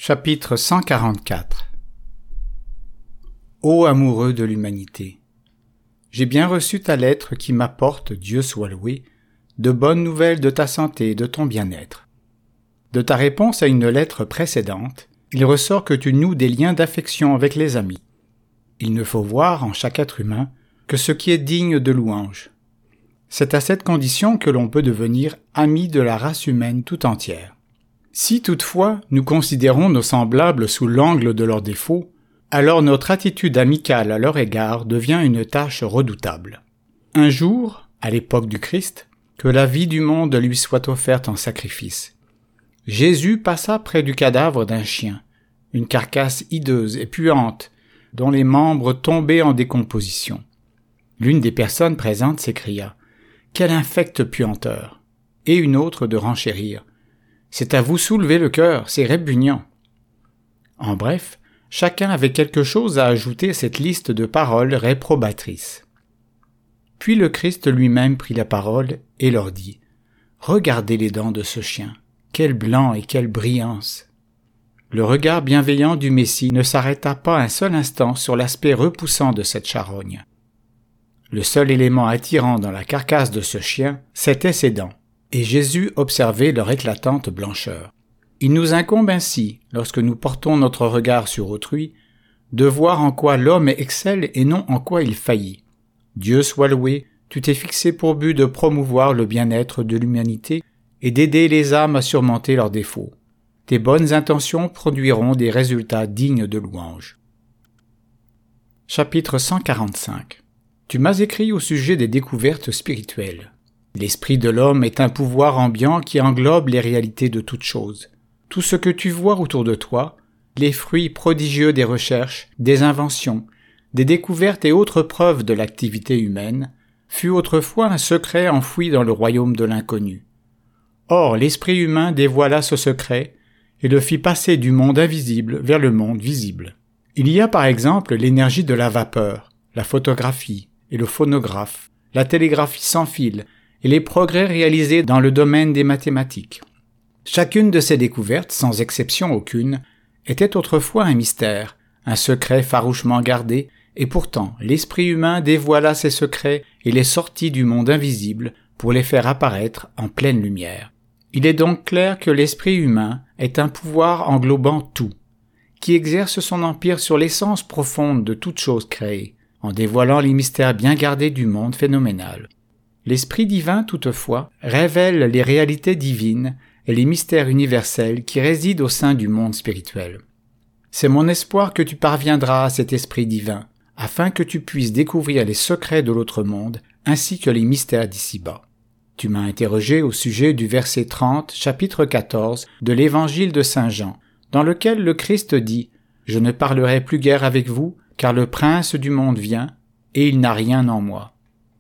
Chapitre 144. Ô amoureux de l'humanité, j'ai bien reçu ta lettre qui m'apporte, Dieu soit loué, de bonnes nouvelles de ta santé et de ton bien-être. De ta réponse à une lettre précédente, il ressort que tu noues des liens d'affection avec les amis. Il ne faut voir en chaque être humain que ce qui est digne de louange. C'est à cette condition que l'on peut devenir ami de la race humaine tout entière. Si toutefois nous considérons nos semblables sous l'angle de leurs défauts, alors notre attitude amicale à leur égard devient une tâche redoutable. Un jour, à l'époque du Christ, que la vie du monde lui soit offerte en sacrifice, Jésus passa près du cadavre d'un chien, une carcasse hideuse et puante, dont les membres tombaient en décomposition. L'une des personnes présentes s'écria « Quelle infecte puanteur !» et une autre de renchérir « C'est à vous soulever le cœur, c'est répugnant !» En bref, chacun avait quelque chose à ajouter à cette liste de paroles réprobatrices. Puis le Christ lui-même prit la parole et leur dit « Regardez les dents de ce chien, quel blanc et quelle brillance !» Le regard bienveillant du Messie ne s'arrêta pas un seul instant sur l'aspect repoussant de cette charogne. Le seul élément attirant dans la carcasse de ce chien, c'étaient ses dents, et Jésus observait leur éclatante blancheur. Il nous incombe ainsi, lorsque nous portons notre regard sur autrui, de voir en quoi l'homme excelle et non en quoi il faillit. Dieu soit loué, tu t'es fixé pour but de promouvoir le bien-être de l'humanité et d'aider les âmes à surmonter leurs défauts. Tes bonnes intentions produiront des résultats dignes de louange. Chapitre 145. Tu m'as écrit au sujet des découvertes spirituelles. L'esprit de l'homme est un pouvoir ambiant qui englobe les réalités de toutes choses. Tout ce que tu vois autour de toi, les fruits prodigieux des recherches, des inventions, des découvertes et autres preuves de l'activité humaine, fut autrefois un secret enfoui dans le royaume de l'inconnu. Or, l'esprit humain dévoila ce secret et le fit passer du monde invisible vers le monde visible. Il y a par exemple l'énergie de la vapeur, la photographie et le phonographe, la télégraphie sans fil et les progrès réalisés dans le domaine des mathématiques. Chacune de ces découvertes, sans exception aucune, était autrefois un mystère, un secret farouchement gardé, et pourtant l'esprit humain dévoila ces secrets et les sortit du monde invisible pour les faire apparaître en pleine lumière. Il est donc clair que l'esprit humain est un pouvoir englobant tout, qui exerce son empire sur l'essence profonde de toute chose créée, en dévoilant les mystères bien gardés du monde phénoménal. L'Esprit divin, toutefois, révèle les réalités divines et les mystères universels qui résident au sein du monde spirituel. C'est mon espoir que tu parviendras à cet Esprit divin, afin que tu puisses découvrir les secrets de l'autre monde ainsi que les mystères d'ici-bas. Tu m'as interrogé au sujet du verset 30, chapitre 14 de l'Évangile de Saint Jean, dans lequel le Christ dit « Je ne parlerai plus guère avec vous, car le prince du monde vient, et il n'a rien en moi. »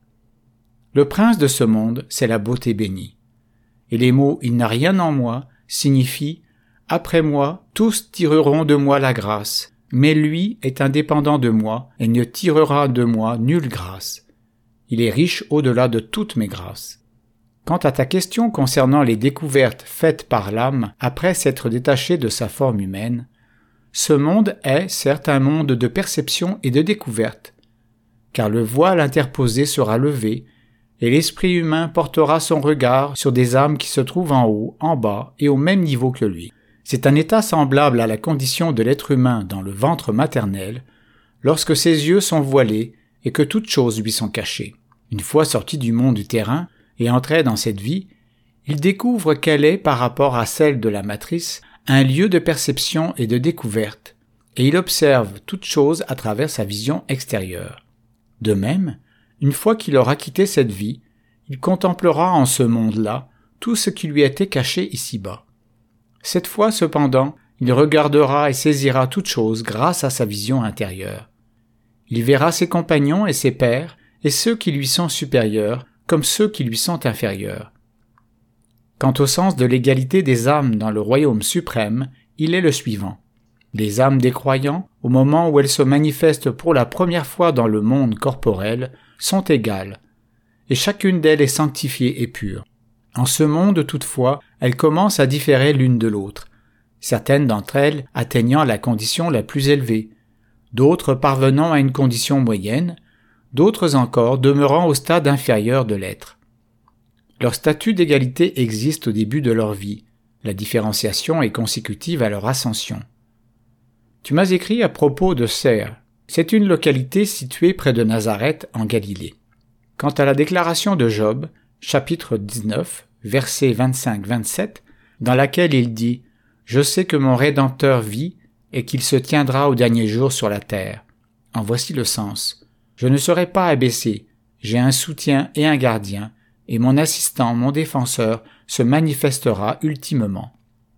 Le prince de ce monde, c'est la beauté bénie. Et les mots « il n'a rien en moi » signifient « après moi, tous tireront de moi la grâce, mais lui est indépendant de moi et ne tirera de moi nulle grâce. Il est riche au-delà de toutes mes grâces. » Quant à ta question concernant les découvertes faites par l'âme après s'être détachée de sa forme humaine, ce monde est certes un monde de perception et de découverte, car le voile interposé sera levé et l'esprit humain portera son regard sur des âmes qui se trouvent en haut, en bas et au même niveau que lui. C'est un état semblable à la condition de l'être humain dans le ventre maternel, lorsque ses yeux sont voilés et que toutes choses lui sont cachées. Une fois sorti du monde du terrain et entré dans cette vie, il découvre qu'elle est, par rapport à celle de la matrice, un lieu de perception et de découverte, et il observe toutes choses à travers sa vision extérieure. De même, une fois qu'il aura quitté cette vie, il contemplera en ce monde-là tout ce qui lui était caché ici-bas. Cette fois, cependant, il regardera et saisira toutes choses grâce à sa vision intérieure. Il verra ses compagnons et ses pairs, et ceux qui lui sont supérieurs, comme ceux qui lui sont inférieurs. Quant au sens de l'égalité des âmes dans le royaume suprême, il est le suivant. Les âmes des croyants, au moment où elles se manifestent pour la première fois dans le monde corporel, sont égales, et chacune d'elles est sanctifiée et pure. En ce monde, toutefois, elles commencent à différer l'une de l'autre, certaines d'entre elles atteignant la condition la plus élevée, d'autres parvenant à une condition moyenne, d'autres encore demeurant au stade inférieur de l'être. Leur statut d'égalité existe au début de leur vie, la différenciation est consécutive à leur ascension. Tu m'as écrit à propos de Ser. C'est une localité située près de Nazareth en Galilée. Quant à la déclaration de Job, chapitre 19, versets 25-27, dans laquelle il dit « Je sais que mon Rédempteur vit et qu'il se tiendra au dernier jour sur la terre. » En voici le sens. « Je ne serai pas abaissé, j'ai un soutien et un gardien, et mon assistant, mon défenseur, se manifestera ultimement.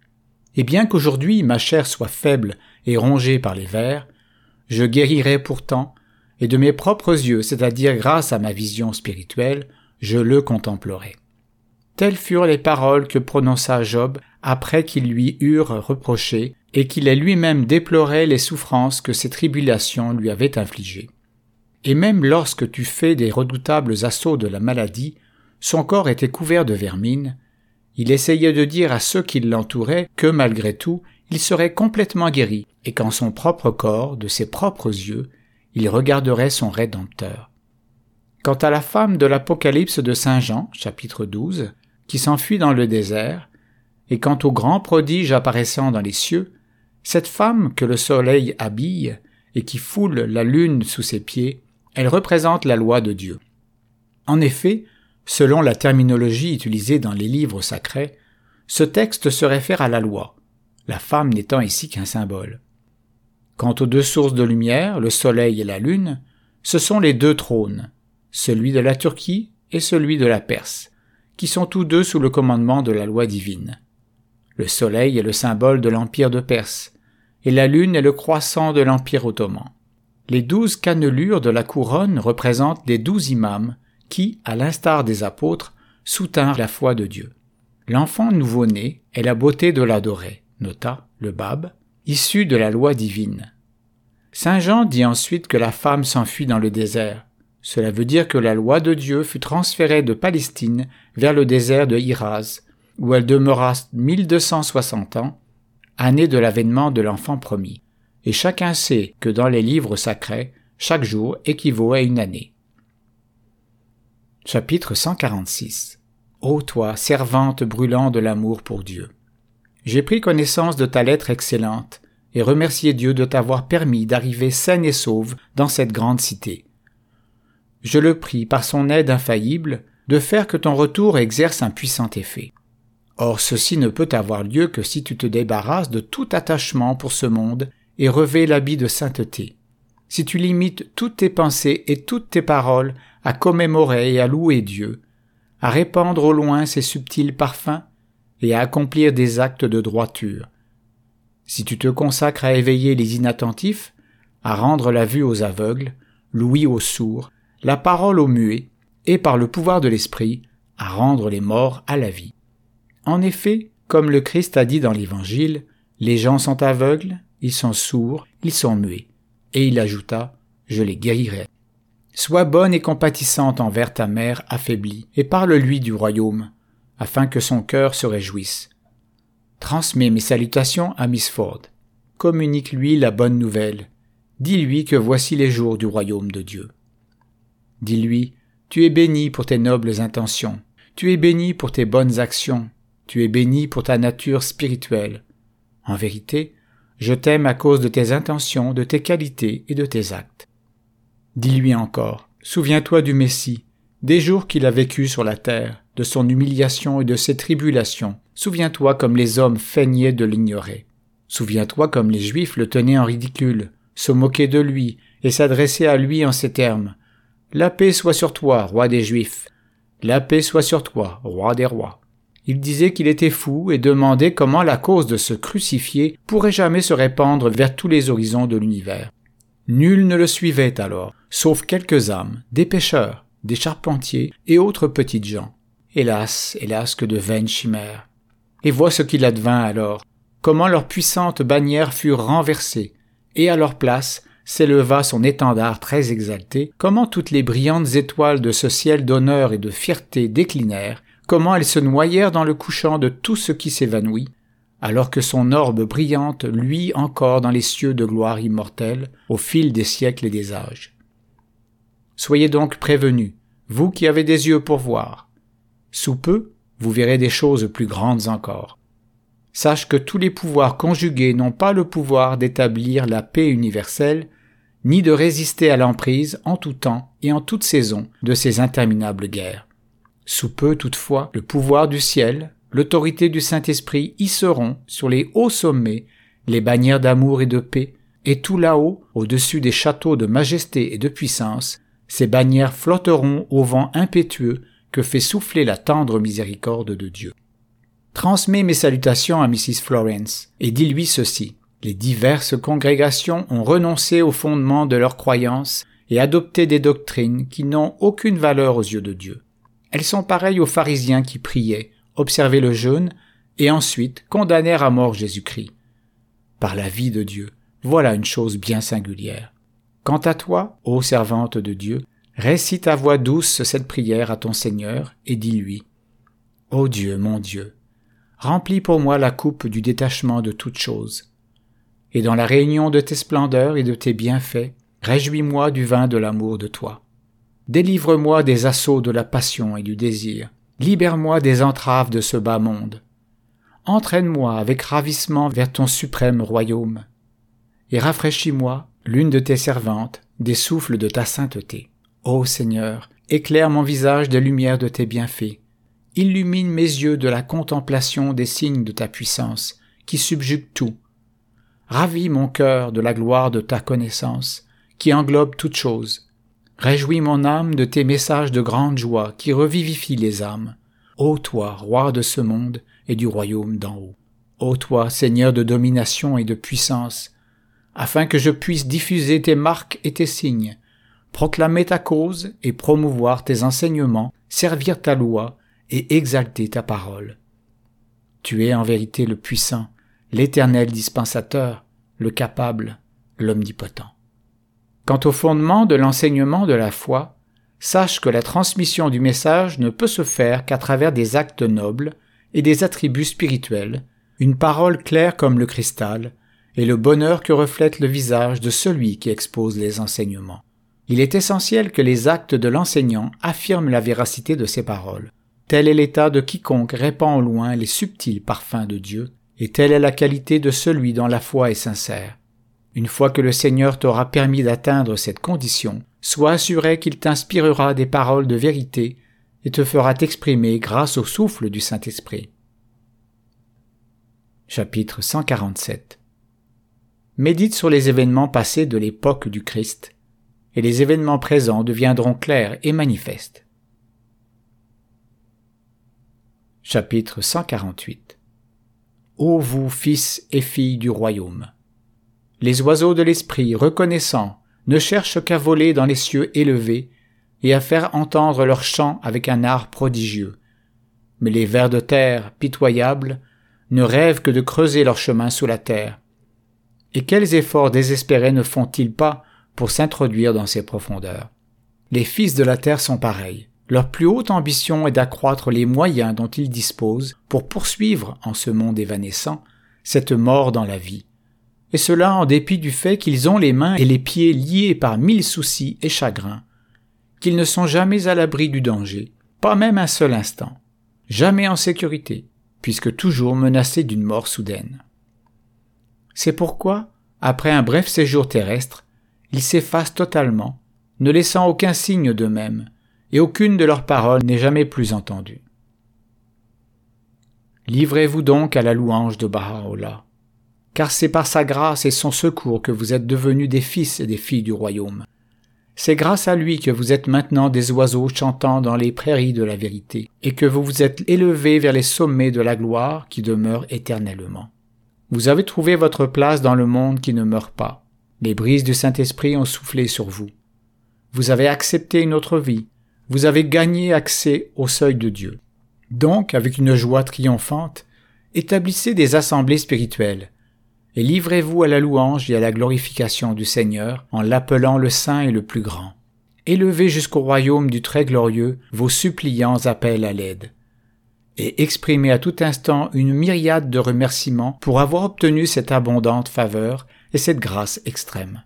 Et bien qu'aujourd'hui ma chair soit faible et rongée par les vers, je guérirai pourtant, et de mes propres yeux, c'est-à-dire grâce à ma vision spirituelle, je le contemplerai. » Telles furent les paroles que prononça Job après qu'ils lui eurent reproché et qu'il ait lui-même déploré les souffrances que ces tribulations lui avaient infligées. Et même lorsque tu fais des redoutables assauts de la maladie, son corps était couvert de vermine, il essayait de dire à ceux qui l'entouraient que malgré tout, il serait complètement guéri et qu'en son propre corps, de ses propres yeux, il regarderait son Rédempteur. Quant à la femme de l'Apocalypse de Saint Jean, chapitre 12, qui s'enfuit dans le désert, et quant au grand prodige apparaissant dans les cieux, cette femme que le soleil habille et qui foule la lune sous ses pieds, elle représente la loi de Dieu. En effet, selon la terminologie utilisée dans les livres sacrés, ce texte se réfère à la loi, la femme n'étant ici qu'un symbole. Quant aux deux sources de lumière, le soleil et la lune, ce sont les deux trônes, celui de la Turquie et celui de la Perse, qui sont tous deux sous le commandement de la loi divine. Le soleil est le symbole de l'empire de Perse, et la lune est le croissant de l'empire ottoman. Les 12 cannelures de la couronne représentent les 12 imams qui, à l'instar des apôtres, soutinrent la foi de Dieu. L'enfant nouveau-né est la beauté de l'adoré, nota le Bab, issu de la loi divine. Saint Jean dit ensuite que la femme s'enfuit dans le désert. Cela veut dire que la loi de Dieu fut transférée de Palestine vers le désert de Hiraz, où elle demeura 1260 ans, année de l'avènement de l'enfant promis. Et chacun sait que dans les livres sacrés, chaque jour équivaut à une année. Chapitre 146. Ô toi, servante brûlant de l'amour pour Dieu! J'ai pris connaissance de ta lettre excellente, et remercié Dieu de t'avoir permis d'arriver saine et sauve dans cette grande cité. Je le prie, par son aide infaillible, de faire que ton retour exerce un puissant effet. Or ceci ne peut avoir lieu que si tu te débarrasses de tout attachement pour ce monde et revêts l'habit de sainteté. Si tu limites toutes tes pensées et toutes tes paroles à commémorer et à louer Dieu, à répandre au loin ses subtils parfums et à accomplir des actes de droiture. Si tu te consacres à éveiller les inattentifs, à rendre la vue aux aveugles, l'ouïe aux sourds, la parole aux muets, et par le pouvoir de l'esprit, à rendre les morts à la vie. En effet, comme le Christ a dit dans l'Évangile, les gens sont aveugles, ils sont sourds, ils sont muets. Et il ajouta, je les guérirai. Sois bonne et compatissante envers ta mère affaiblie, et parle-lui du royaume, afin que son cœur se réjouisse. Transmets mes salutations à Miss Ford. Communique-lui la bonne nouvelle. Dis-lui que voici les jours du royaume de Dieu. Dis-lui, tu es béni pour tes nobles intentions, tu es béni pour tes bonnes actions, tu es béni pour ta nature spirituelle. En vérité, je t'aime à cause de tes intentions, de tes qualités et de tes actes. Dis-lui encore, souviens-toi du Messie, des jours qu'il a vécu sur la terre, de son humiliation et de ses tribulations. Souviens-toi comme les hommes feignaient de l'ignorer. Souviens-toi comme les Juifs le tenaient en ridicule, se moquaient de lui et s'adressaient à lui en ces termes. « La paix soit sur toi, roi des Juifs. La paix soit sur toi, roi des rois. » Il disait qu'il était fou et demandait comment la cause de ce crucifié pourrait jamais se répandre vers tous les horizons de l'univers. Nul ne le suivait alors, sauf quelques âmes, des pêcheurs, des charpentiers et autres petites gens. Hélas, hélas, que de vaines chimères. Et vois ce qu'il advint alors, comment leurs puissantes bannières furent renversées, et à leur place s'éleva son étendard très exalté, comment toutes les brillantes étoiles de ce ciel d'honneur et de fierté déclinèrent, comment elles se noyèrent dans le couchant de tout ce qui s'évanouit, alors que son orbe brillante luit encore dans les cieux de gloire immortelle au fil des siècles et des âges. Soyez donc prévenus, vous qui avez des yeux pour voir. Sous peu, vous verrez des choses plus grandes encore. Sache que tous les pouvoirs conjugués n'ont pas le pouvoir d'établir la paix universelle, ni de résister à l'emprise en tout temps et en toute saison de ces interminables guerres. Sous peu, toutefois, le pouvoir du ciel, l'autorité du Saint-Esprit hisseront sur les hauts sommets les bannières d'amour et de paix, et tout là-haut, au-dessus des châteaux de majesté et de puissance, ces bannières flotteront au vent impétueux que fait souffler la tendre miséricorde de Dieu. Transmets mes salutations à Mrs. Florence, et dis-lui ceci. Les diverses congrégations ont renoncé aux fondements de leurs croyances et adopté des doctrines qui n'ont aucune valeur aux yeux de Dieu. Elles sont pareilles aux pharisiens qui priaient, observaient le jeûne, et ensuite condamnèrent à mort Jésus-Christ. Par la vie de Dieu, voilà une chose bien singulière. Quant à toi, ô servante de Dieu, récite à voix douce cette prière à ton Seigneur et dis-lui « Ô Dieu, mon Dieu, remplis pour moi la coupe du détachement de toutes choses. Et dans la réunion de tes splendeurs et de tes bienfaits, réjouis-moi du vin de l'amour de toi. Délivre-moi des assauts de la passion et du désir. Libère-moi des entraves de ce bas monde. Entraîne-moi avec ravissement vers ton suprême royaume. Et rafraîchis-moi, l'une de tes servantes, des souffles de ta sainteté. Ô Seigneur, éclaire mon visage des lumières de tes bienfaits. Illumine mes yeux de la contemplation des signes de ta puissance, qui subjugue tout. Ravis mon cœur de la gloire de ta connaissance, qui englobe toutes choses. Réjouis mon âme de tes messages de grande joie, qui revivifient les âmes. Ô toi, roi de ce monde et du royaume d'en haut. Ô toi, Seigneur de domination et de puissance, afin que je puisse diffuser tes marques et tes signes, proclamer ta cause et promouvoir tes enseignements, servir ta loi, et exalter ta parole. Tu es en vérité le puissant, l'éternel dispensateur, le capable, l'omnipotent. Quant au fondement de l'enseignement de la foi, sache que la transmission du message ne peut se faire qu'à travers des actes nobles et des attributs spirituels, une parole claire comme le cristal, et le bonheur que reflète le visage de celui qui expose les enseignements. Il est essentiel que les actes de l'enseignant affirment la véracité de ses paroles. Tel est l'état de quiconque répand au loin les subtils parfums de Dieu, et telle est la qualité de celui dont la foi est sincère. Une fois que le Seigneur t'aura permis d'atteindre cette condition, sois assuré qu'il t'inspirera des paroles de vérité et te fera t'exprimer grâce au souffle du Saint-Esprit. Chapitre 147. Médite sur les événements passés de l'époque du Christ, et les événements présents deviendront clairs et manifestes. Chapitre 148. Ô vous, fils et filles du royaume! Les oiseaux de l'esprit, reconnaissants, ne cherchent qu'à voler dans les cieux élevés et à faire entendre leur chant avec un art prodigieux. Mais les vers de terre, pitoyables, ne rêvent que de creuser leur chemin sous la terre. Et quels efforts désespérés ne font-ils pas pour s'introduire dans ces profondeurs? Les fils de la terre sont pareils. Leur plus haute ambition est d'accroître les moyens dont ils disposent pour poursuivre, en ce monde évanescent, cette mort dans la vie. Et cela en dépit du fait qu'ils ont les mains et les pieds liés par 1000 soucis et chagrins, qu'ils ne sont jamais à l'abri du danger, pas même un seul instant, jamais en sécurité, puisque toujours menacés d'une mort soudaine. C'est pourquoi, après un bref séjour terrestre, ils s'effacent totalement, ne laissant aucun signe d'eux-mêmes, et aucune de leurs paroles n'est jamais plus entendue. Livrez-vous donc à la louange de Baha'u'llah, car c'est par sa grâce et son secours que vous êtes devenus des fils et des filles du royaume. C'est grâce à lui que vous êtes maintenant des oiseaux chantant dans les prairies de la vérité, et que vous vous êtes élevés vers les sommets de la gloire qui demeure éternellement. Vous avez trouvé votre place dans le monde qui ne meurt pas. Les brises du Saint-Esprit ont soufflé sur vous. Vous avez accepté une autre vie. Vous avez gagné accès au seuil de Dieu. Donc, avec une joie triomphante, établissez des assemblées spirituelles, et livrez-vous à la louange et à la glorification du Seigneur en l'appelant le Saint et le plus grand. Élevez jusqu'au royaume du Très Glorieux vos suppliants appels à l'aide. et exprimer à tout instant une myriade de remerciements pour avoir obtenu cette abondante faveur et cette grâce extrême.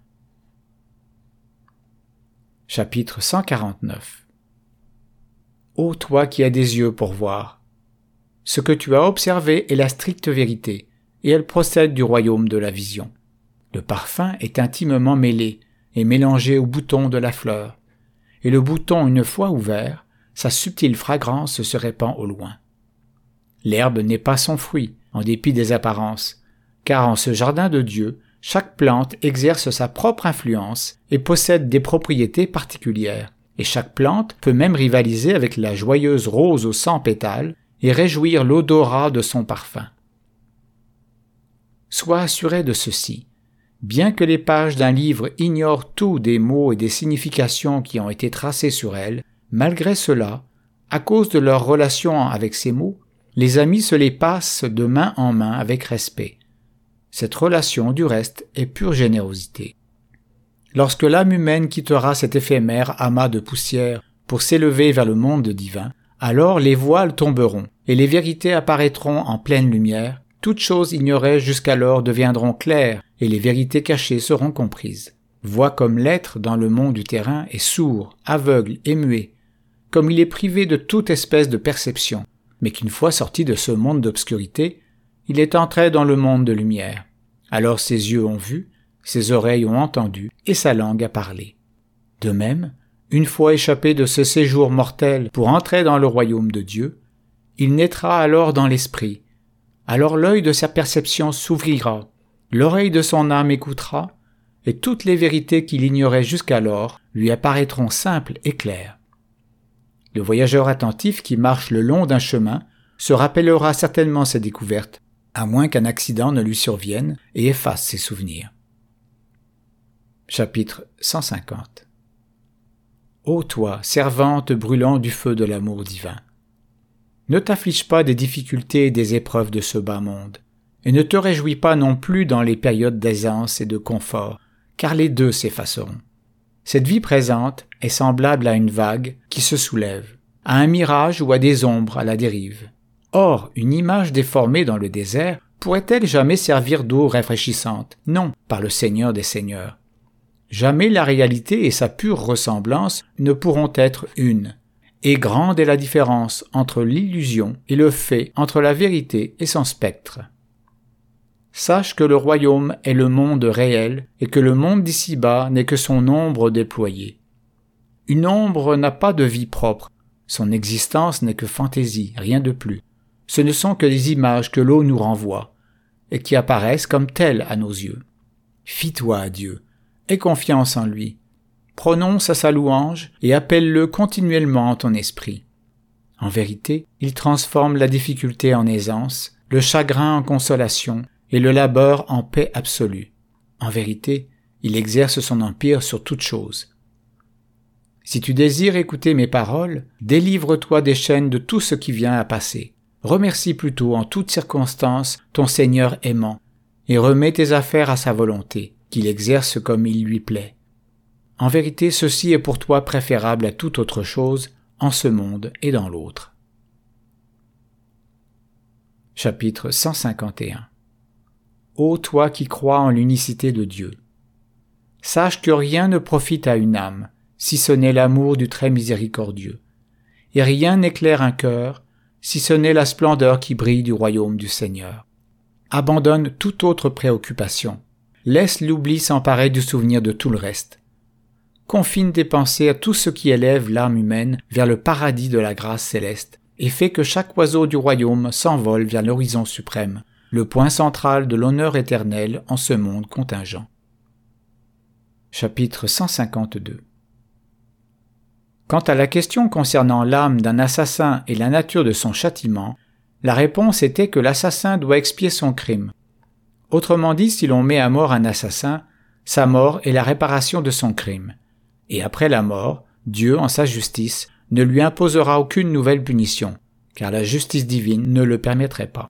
Chapitre 149. Ô toi qui as des yeux pour voir! Ce que tu as observé est la stricte vérité, et elle procède du royaume de la vision. Le parfum est intimement mêlé et mélangé au bouton de la fleur, et le bouton, une fois ouvert, sa subtile fragrance se répand au loin. L'herbe n'est pas son fruit, en dépit des apparences, car en ce jardin de Dieu, chaque plante exerce sa propre influence et possède des propriétés particulières, et chaque plante peut même rivaliser avec la joyeuse rose aux 100 pétales et réjouir l'odorat de son parfum. Sois assuré de ceci. Bien que les pages d'un livre ignorent tout des mots et des significations qui ont été tracés sur elles, malgré cela, à cause de leur relation avec ces mots, les amis se les passent de main en main avec respect. Cette relation, du reste, est pure générosité. Lorsque l'âme humaine quittera cet éphémère amas de poussière pour s'élever vers le monde divin, alors les voiles tomberont et les vérités apparaîtront en pleine lumière, toutes choses ignorées jusqu'alors deviendront claires et les vérités cachées seront comprises. Vois comme l'être dans le monde du terrain est sourd, aveugle et muet, comme il est privé de toute espèce de perception, mais qu'une fois sorti de ce monde d'obscurité, il est entré dans le monde de lumière. Alors ses yeux ont vu, ses oreilles ont entendu, et sa langue a parlé. De même, une fois échappé de ce séjour mortel pour entrer dans le royaume de Dieu, il naîtra alors dans l'esprit. Alors l'œil de sa perception s'ouvrira, l'oreille de son âme écoutera, et toutes les vérités qu'il ignorait jusqu'alors lui apparaîtront simples et claires. Le voyageur attentif qui marche le long d'un chemin se rappellera certainement ses découvertes, à moins qu'un accident ne lui survienne et efface ses souvenirs. Chapitre 150. Ô toi, servante brûlant du feu de l'amour divin! Ne t'afflige pas des difficultés et des épreuves de ce bas monde, et ne te réjouis pas non plus dans les périodes d'aisance et de confort, car les deux s'effaceront. Cette vie présente est semblable à une vague qui se soulève, à un mirage ou à des ombres à la dérive. Or, une image déformée dans le désert pourrait-elle jamais servir d'eau rafraîchissante? Non, par le Seigneur des Seigneurs. Jamais la réalité et sa pure ressemblance ne pourront être une. Et grande est la différence entre l'illusion et le fait, entre la vérité et son spectre. Sache que le royaume est le monde réel et que le monde d'ici-bas n'est que son ombre déployée. Une ombre n'a pas de vie propre, son existence n'est que fantaisie, rien de plus. Ce ne sont que des images que l'eau nous renvoie, et qui apparaissent comme telles à nos yeux. Fie-toi à Dieu, aie confiance en lui, prononce à sa louange et appelle-le continuellement en ton esprit. En vérité, il transforme la difficulté en aisance, le chagrin en consolation et le labeur en paix absolue. En vérité, il exerce son empire sur toute chose. Si tu désires écouter mes paroles, délivre-toi des chaînes de tout ce qui vient à passer. Remercie plutôt en toutes circonstances ton Seigneur aimant, et remets tes affaires à sa volonté, qu'il exerce comme il lui plaît. En vérité, ceci est pour toi préférable à toute autre chose, en ce monde et dans l'autre. Chapitre 151. Ô toi qui crois en l'unicité de Dieu! Sache que rien ne profite à une âme, si ce n'est l'amour du très miséricordieux, et rien n'éclaire un cœur, si ce n'est la splendeur qui brille du royaume du Seigneur. Abandonne toute autre préoccupation, laisse l'oubli s'emparer du souvenir de tout le reste. Confine tes pensées à tout ce qui élève l'âme humaine vers le paradis de la grâce céleste, et fais que chaque oiseau du royaume s'envole vers l'horizon suprême, le point central de l'honneur éternel en ce monde contingent. Chapitre 152. Quant à la question concernant l'âme d'un assassin et la nature de son châtiment, la réponse était que l'assassin doit expier son crime. Autrement dit, si l'on met à mort un assassin, sa mort est la réparation de son crime. Et après la mort, Dieu, en sa justice, ne lui imposera aucune nouvelle punition, car la justice divine ne le permettrait pas.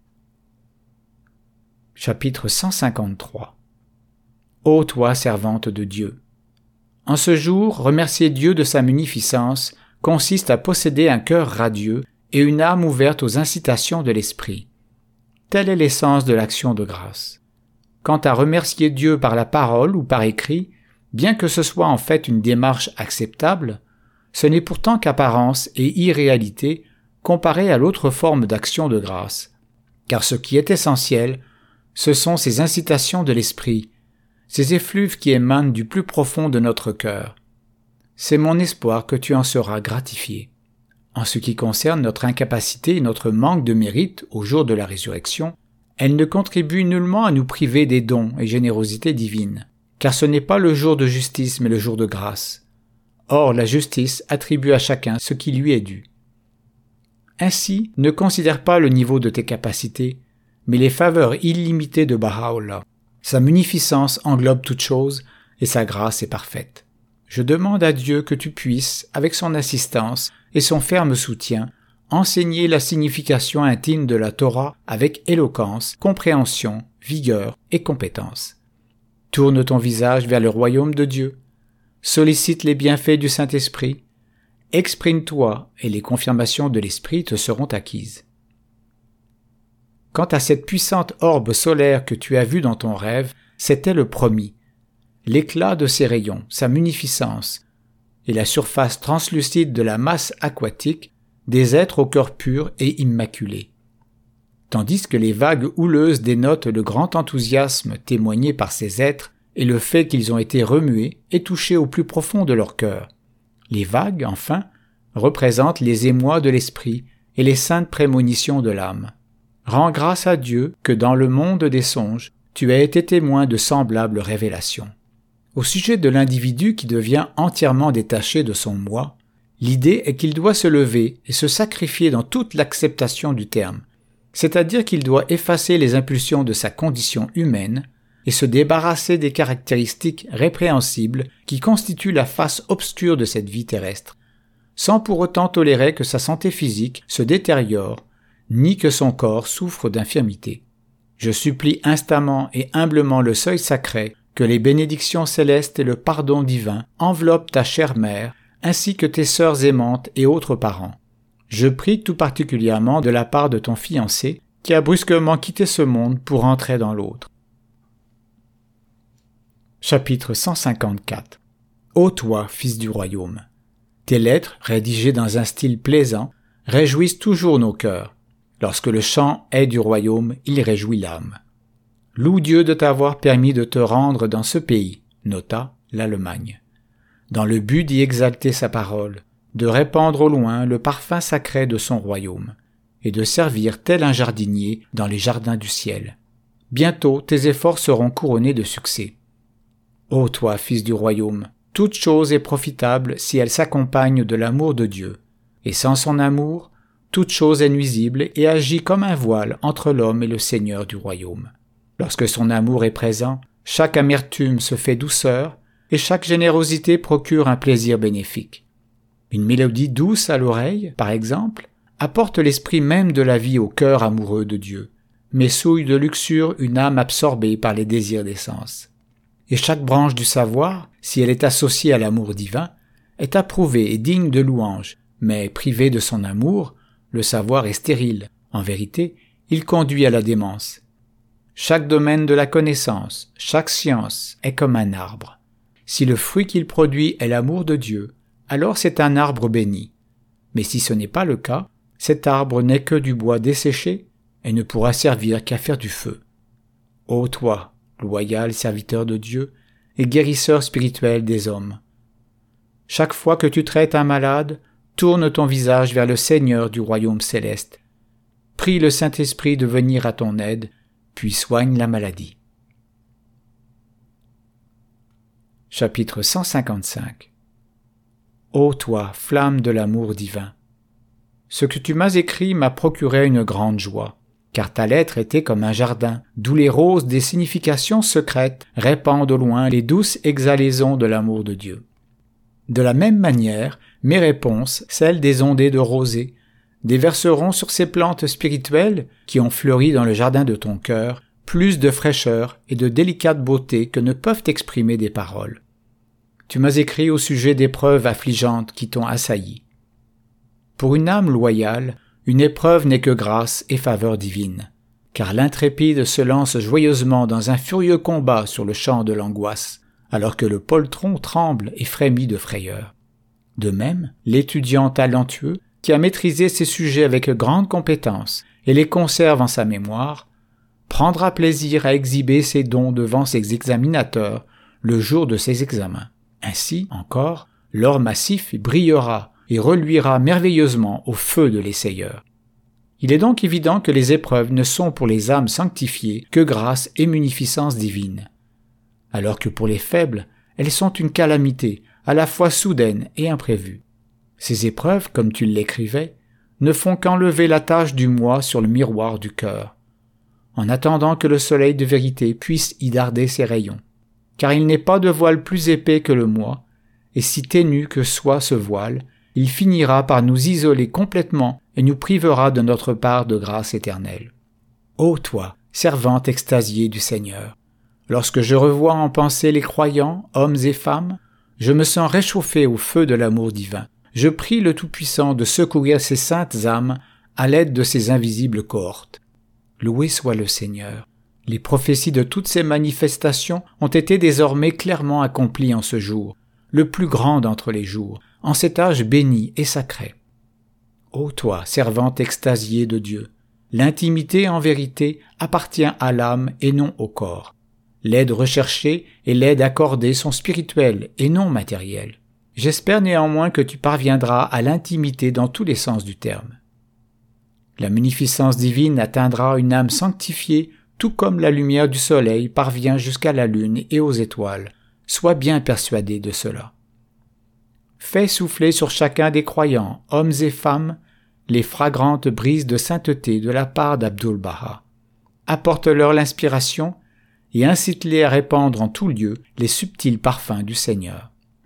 Chapitre 153. Ô toi, servante de Dieu! En ce jour, remercier Dieu de sa munificence consiste à posséder un cœur radieux et une âme ouverte aux incitations de l'esprit. Telle est l'essence de l'action de grâce. Quant à remercier Dieu par la parole ou par écrit, bien que ce soit en fait une démarche acceptable, ce n'est pourtant qu'apparence et irréalité comparé à l'autre forme d'action de grâce. Car ce qui est essentiel, ce sont ces incitations de l'esprit, ces effluves qui émanent du plus profond de notre cœur. C'est mon espoir que tu en seras gratifié. En ce qui concerne notre incapacité et notre manque de mérite au jour de la résurrection, elle ne contribue nullement à nous priver des dons et générosités divines, car ce n'est pas le jour de justice mais le jour de grâce. Or, la justice attribue à chacun ce qui lui est dû. Ainsi, ne considère pas le niveau de tes capacités, mais les faveurs illimitées de Baha'u'llah. Sa munificence englobe toute chose et sa grâce est parfaite. Je demande à Dieu que tu puisses, avec son assistance et son ferme soutien, enseigner la signification intime de la Torah avec éloquence, compréhension, vigueur et compétence. Tourne ton visage vers le royaume de Dieu, sollicite les bienfaits du Saint-Esprit, exprime-toi et les confirmations de l'Esprit te seront acquises. Quant à cette puissante orbe solaire que tu as vue dans ton rêve, c'était le promis. L'éclat de ses rayons, sa munificence, et la surface translucide de la masse aquatique des êtres au cœur pur et immaculé. Tandis que les vagues houleuses dénotent le grand enthousiasme témoigné par ces êtres et le fait qu'ils ont été remués et touchés au plus profond de leur cœur. Les vagues, enfin, représentent les émois de l'esprit et les saintes prémonitions de l'âme. Rends grâce à Dieu que dans le monde des songes, tu as été témoin de semblables révélations. Au sujet de l'individu qui devient entièrement détaché de son moi, l'idée est qu'il doit se lever et se sacrifier dans toute l'acceptation du terme, c'est-à-dire qu'il doit effacer les impulsions de sa condition humaine et se débarrasser des caractéristiques répréhensibles qui constituent la face obscure de cette vie terrestre, sans pour autant tolérer que sa santé physique se détériore, ni que son corps souffre d'infirmité. Je supplie instamment et humblement le seuil sacré que les bénédictions célestes et le pardon divin enveloppent ta chère mère, ainsi que tes sœurs aimantes et autres parents. Je prie tout particulièrement de la part de ton fiancé, qui a brusquement quitté ce monde pour entrer dans l'autre. Chapitre 154. Ô toi, fils du royaume! Tes lettres, rédigées dans un style plaisant, réjouissent toujours nos cœurs. Lorsque le chant est du royaume, il réjouit l'âme. Loue Dieu de t'avoir permis de te rendre dans ce pays, nota l'Allemagne, dans le but d'y exalter sa parole, de répandre au loin le parfum sacré de son royaume, et de servir tel un jardinier dans les jardins du ciel. Bientôt tes efforts seront couronnés de succès. Ô toi, fils du royaume, toute chose est profitable si elle s'accompagne de l'amour de Dieu, et sans son amour, toute chose est nuisible et agit comme un voile entre l'homme et le Seigneur du royaume. Lorsque son amour est présent, chaque amertume se fait douceur et chaque générosité procure un plaisir bénéfique. Une mélodie douce à l'oreille, par exemple, apporte l'esprit même de la vie au cœur amoureux de Dieu, mais souille de luxure une âme absorbée par les désirs des sens. Et chaque branche du savoir, si elle est associée à l'amour divin, est approuvée et digne de louange, mais privée de son amour, le savoir est stérile. En vérité, il conduit à la démence. Chaque domaine de la connaissance, chaque science est comme un arbre. Si le fruit qu'il produit est l'amour de Dieu, alors c'est un arbre béni. Mais si ce n'est pas le cas, cet arbre n'est que du bois desséché et ne pourra servir qu'à faire du feu. Ô toi, loyal serviteur de Dieu et guérisseur spirituel des hommes! Chaque fois que tu traites un malade, tourne ton visage vers le Seigneur du royaume céleste. Prie le Saint-Esprit de venir à ton aide, puis soigne la maladie. Chapitre 155. Ô toi, flamme de l'amour divin! Ce que tu m'as écrit m'a procuré une grande joie, car ta lettre était comme un jardin, d'où les roses des significations secrètes répandent au loin les douces exhalaisons de l'amour de Dieu. De la même manière, mes réponses, celles des ondées de rosée, déverseront sur ces plantes spirituelles qui ont fleuri dans le jardin de ton cœur plus de fraîcheur et de délicate beauté que ne peuvent exprimer des paroles. Tu m'as écrit au sujet d'épreuves affligeantes qui t'ont assailli. Pour une âme loyale, une épreuve n'est que grâce et faveur divine, car l'intrépide se lance joyeusement dans un furieux combat sur le champ de l'angoisse, alors que le poltron tremble et frémit de frayeur. De même, l'étudiant talentueux, qui a maîtrisé ses sujets avec grande compétence et les conserve en sa mémoire, prendra plaisir à exhiber ses dons devant ses examinateurs le jour de ses examens. Ainsi, encore, l'or massif brillera et reluira merveilleusement au feu de l'essayeur. Il est donc évident que les épreuves ne sont pour les âmes sanctifiées que grâce et munificence divine, alors que pour les faibles, elles sont une calamité, à la fois soudaine et imprévue. Ces épreuves, comme tu l'écrivais, ne font qu'enlever la tache du moi sur le miroir du cœur, en attendant que le soleil de vérité puisse y darder ses rayons. Car il n'est pas de voile plus épais que le moi, et si ténu que soit ce voile, il finira par nous isoler complètement et nous privera de notre part de grâce éternelle. Ô toi, servante extasiée du Seigneur, lorsque je revois en pensée les croyants, hommes et femmes, je me sens réchauffé au feu de l'amour divin. Je prie le Tout-Puissant de secourir ces saintes âmes à l'aide de ces invisibles cohortes. Loué soit le Seigneur. Les prophéties de toutes ces manifestations ont été désormais clairement accomplies en ce jour, le plus grand d'entre les jours, en cet âge béni et sacré. Ô toi, servante extasiée de Dieu, l'intimité en vérité appartient à l'âme et non au corps. L'aide recherchée et l'aide accordée sont spirituelles et non matérielles. J'espère néanmoins que tu parviendras à l'intimité dans tous les sens du terme. La munificence divine atteindra une âme sanctifiée, tout comme la lumière du soleil parvient jusqu'à la lune et aux étoiles. Sois bien persuadé de cela. Fais souffler sur chacun des croyants, hommes et femmes, les fragrantes brises de sainteté de la part d'Abdul-Baha. Apporte-leur l'inspiration et incite-les à répandre en tout lieu les subtils parfums du Seigneur.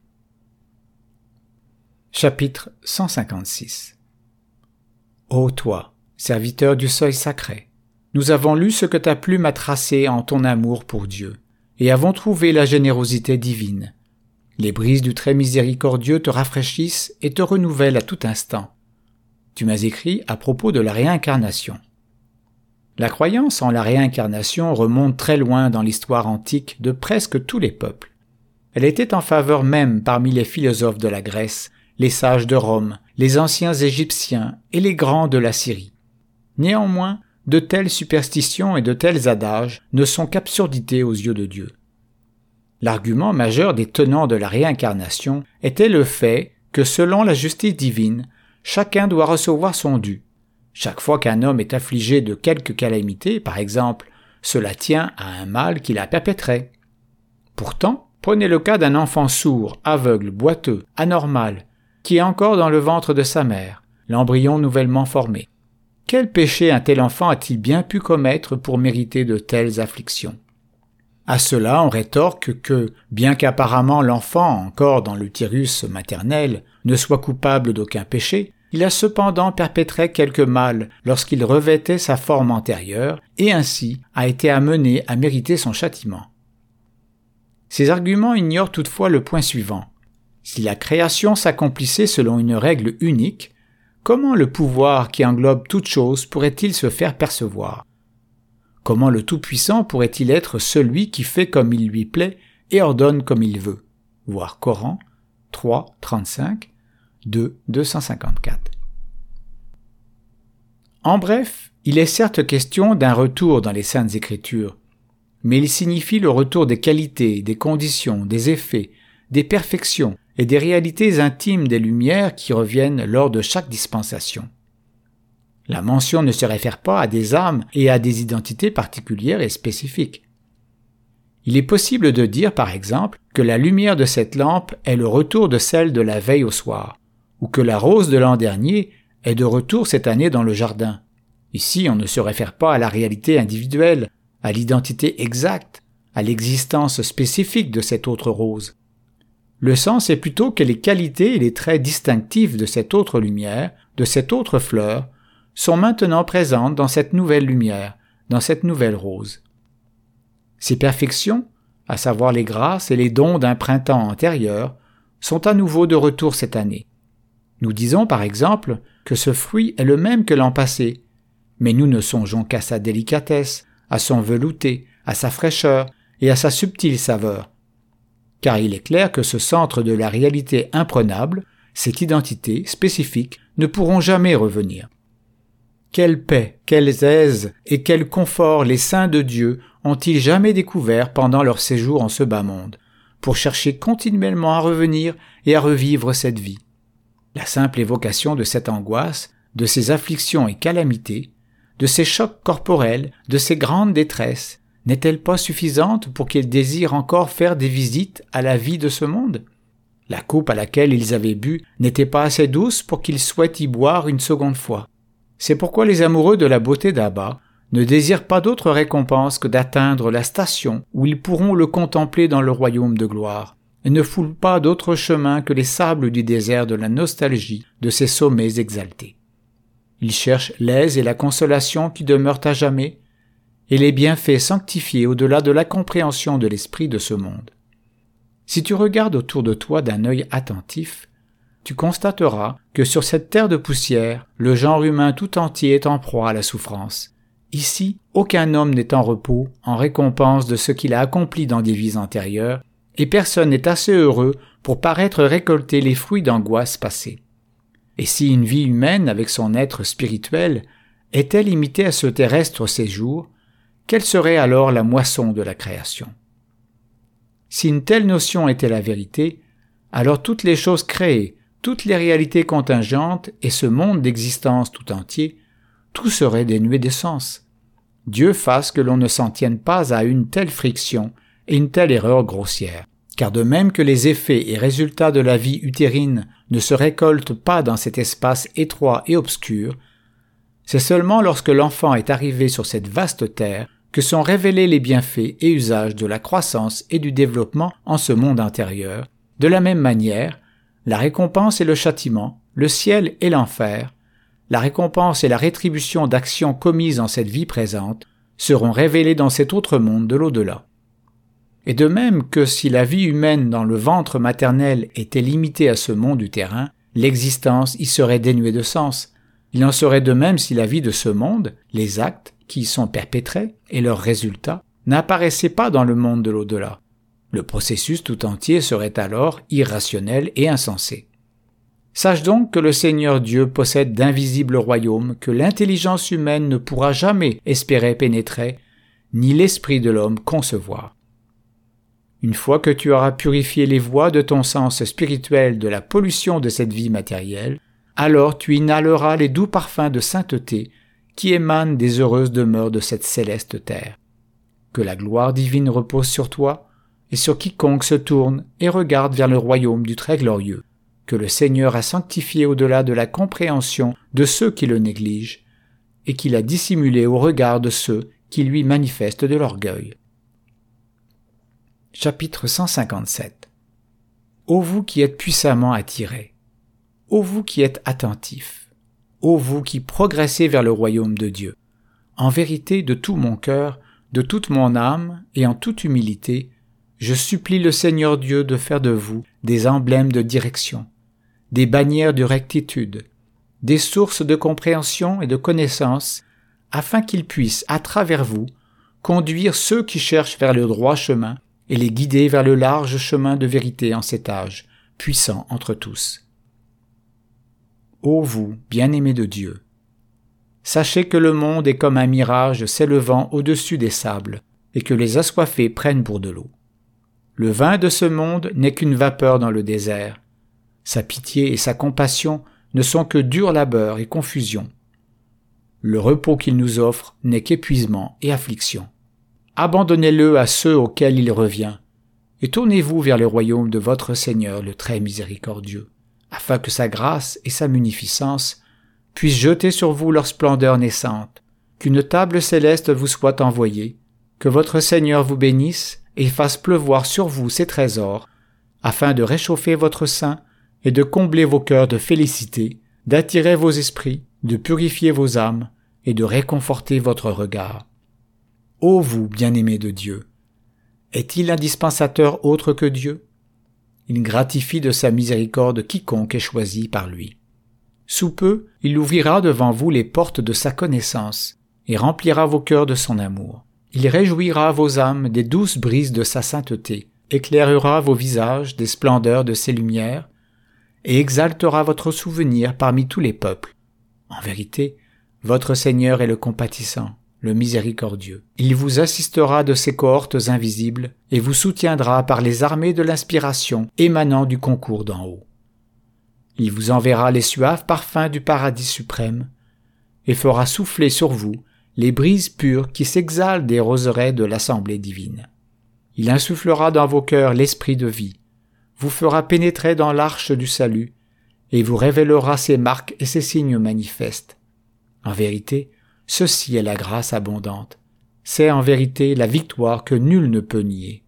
Chapitre 156. Ô toi, serviteur du seuil sacré, nous avons lu ce que ta plume a tracé en ton amour pour Dieu, et avons trouvé la générosité divine. Les brises du très miséricordieux te rafraîchissent et te renouvellent à tout instant. Tu m'as écrit à propos de la réincarnation. La croyance en la réincarnation remonte très loin dans l'histoire antique de presque tous les peuples. Elle était en faveur même parmi les philosophes de la Grèce, les sages de Rome, les anciens Égyptiens et les grands de la Syrie. Néanmoins, de telles superstitions et de tels adages ne sont qu'absurdités aux yeux de Dieu. L'argument majeur des tenants de la réincarnation était le fait que, selon la justice divine, chacun doit recevoir son dû. Chaque fois qu'un homme est affligé de quelque calamité, par exemple, cela tient à un mal qu'il a perpétré. Pourtant, prenez le cas d'un enfant sourd, aveugle, boiteux, anormal, qui est encore dans le ventre de sa mère, l'embryon nouvellement formé. Quel péché un tel enfant a-t-il bien pu commettre pour mériter de telles afflictions? À cela, on rétorque que, bien qu'apparemment l'enfant, encore dans l'utérus maternel, ne soit coupable d'aucun péché, il a cependant perpétré quelque mal lorsqu'il revêtait sa forme antérieure et ainsi a été amené à mériter son châtiment. Ces arguments ignorent toutefois le point suivant. Si la création s'accomplissait selon une règle unique, comment le pouvoir qui englobe toute chose pourrait-il se faire percevoir? Comment le Tout-Puissant pourrait-il être celui qui fait comme il lui plaît et ordonne comme il veut? Voir Coran 3, 35, 2, 254. En bref, il est certes question d'un retour dans les Saintes Écritures, mais il signifie le retour des qualités, des conditions, des effets, des perfections et des réalités intimes des lumières qui reviennent lors de chaque dispensation. La mention ne se réfère pas à des âmes et à des identités particulières et spécifiques. Il est possible de dire, par exemple, que la lumière de cette lampe est le retour de celle de la veille au soir, ou que la rose de l'an dernier est de retour cette année dans le jardin. Ici, on ne se réfère pas à la réalité individuelle, à l'identité exacte, à l'existence spécifique de cette autre rose. Le sens est plutôt que les qualités et les traits distinctifs de cette autre lumière, de cette autre fleur, sont maintenant présentes dans cette nouvelle lumière, dans cette nouvelle rose. Ces perfections, à savoir les grâces et les dons d'un printemps antérieur, sont à nouveau de retour cette année. Nous disons par exemple que ce fruit est le même que l'an passé, mais nous ne songeons qu'à sa délicatesse, à son velouté, à sa fraîcheur et à sa subtile saveur. Car il est clair que ce centre de la réalité imprenable, cette identité spécifique, ne pourront jamais revenir. Quelle paix, quelles aises et quel confort les saints de Dieu ont-ils jamais découvert pendant leur séjour en ce bas monde, pour chercher continuellement à revenir et à revivre cette vie. La simple évocation de cette angoisse, de ces afflictions et calamités, de ces chocs corporels, de ces grandes détresses, n'est-elle pas suffisante pour qu'ils désirent encore faire des visites à la vie de ce monde? La coupe à laquelle ils avaient bu n'était pas assez douce pour qu'ils souhaitent y boire une seconde fois. C'est pourquoi les amoureux de la beauté d'Abba ne désirent pas d'autre récompense que d'atteindre la station où ils pourront le contempler dans le royaume de gloire, et ne foulent pas d'autre chemin que les sables du désert de la nostalgie de ces sommets exaltés. Ils cherchent l'aise et la consolation qui demeurent à jamais, et les bienfaits sanctifiés au-delà de la compréhension de l'esprit de ce monde. Si tu regardes autour de toi d'un œil attentif, tu constateras que sur cette terre de poussière, le genre humain tout entier est en proie à la souffrance. Ici, aucun homme n'est en repos en récompense de ce qu'il a accompli dans des vies antérieures, et personne n'est assez heureux pour paraître récolter les fruits d'angoisse passées. Et si une vie humaine avec son être spirituel était limitée à ce terrestre séjour, quelle serait alors la moisson de la création? Si une telle notion était la vérité, alors toutes les choses créées, toutes les réalités contingentes et ce monde d'existence tout entier, tout serait dénué de sens. Dieu fasse que l'on ne s'en tienne pas à une telle friction et une telle erreur grossière. Car de même que les effets et résultats de la vie utérine ne se récoltent pas dans cet espace étroit et obscur, c'est seulement lorsque l'enfant est arrivé sur cette vaste terre que sont révélés les bienfaits et usages de la croissance et du développement en ce monde intérieur. De la même manière, la récompense et le châtiment, le ciel et l'enfer, la récompense et la rétribution d'actions commises en cette vie présente seront révélées dans cet autre monde de l'au-delà. Et de même que si la vie humaine dans le ventre maternel était limitée à ce monde utérin, l'existence y serait dénuée de sens. Il en serait de même si la vie de ce monde, les actes qui y sont perpétrés et leurs résultats, n'apparaissaient pas dans le monde de l'au-delà. Le processus tout entier serait alors irrationnel et insensé. Sache donc que le Seigneur Dieu possède d'invisibles royaumes que l'intelligence humaine ne pourra jamais espérer pénétrer, ni l'esprit de l'homme concevoir. Une fois que tu auras purifié les voies de ton sens spirituel de la pollution de cette vie matérielle, alors tu inhaleras les doux parfums de sainteté qui émanent des heureuses demeures de cette céleste terre. Que la gloire divine repose sur toi et sur quiconque se tourne et regarde vers le royaume du Très Glorieux, que le Seigneur a sanctifié au-delà de la compréhension de ceux qui le négligent et qu'il a dissimulé au regard de ceux qui lui manifestent de l'orgueil. Chapitre 157. Ô vous qui êtes puissamment attirés, ô vous qui êtes attentifs, ô vous qui progressez vers le royaume de Dieu, en vérité de tout mon cœur, de toute mon âme et en toute humilité, je supplie le Seigneur Dieu de faire de vous des emblèmes de direction, des bannières de rectitude, des sources de compréhension et de connaissance, afin qu'il puisse, à travers vous, conduire ceux qui cherchent vers le droit chemin et les guider vers le large chemin de vérité en cet âge, puissant entre tous. Ô vous, bien-aimés de Dieu, sachez que le monde est comme un mirage s'élevant au-dessus des sables, et que les assoiffés prennent pour de l'eau. Le vin de ce monde n'est qu'une vapeur dans le désert. Sa pitié et sa compassion ne sont que dur labeur et confusion. Le repos qu'il nous offre n'est qu'épuisement et affliction. Abandonnez-le à ceux auxquels il revient, et tournez-vous vers le royaume de votre Seigneur le très miséricordieux, afin que sa grâce et sa munificence puissent jeter sur vous leur splendeur naissante, qu'une table céleste vous soit envoyée, que votre Seigneur vous bénisse et fasse pleuvoir sur vous ses trésors, afin de réchauffer votre sein et de combler vos cœurs de félicité, d'attirer vos esprits, de purifier vos âmes et de réconforter votre regard. Ô vous, bien-aimés de Dieu, est-il un dispensateur autre que Dieu? Il gratifie de sa miséricorde quiconque est choisi par lui. Sous peu, il ouvrira devant vous les portes de sa connaissance et remplira vos cœurs de son amour. Il réjouira vos âmes des douces brises de sa sainteté, éclairera vos visages des splendeurs de ses lumières et exaltera votre souvenir parmi tous les peuples. En vérité, votre Seigneur est le compatissant, le miséricordieux. Il vous assistera de ses cohortes invisibles et vous soutiendra par les armées de l'inspiration émanant du concours d'en haut. Il vous enverra les suaves parfums du paradis suprême et fera souffler sur vous les brises pures qui s'exhalent des roseraies de l'assemblée divine. Il insufflera dans vos cœurs l'esprit de vie, vous fera pénétrer dans l'arche du salut et vous révélera ses marques et ses signes manifestes. En vérité, ceci est la grâce abondante. C'est en vérité la victoire que nul ne peut nier.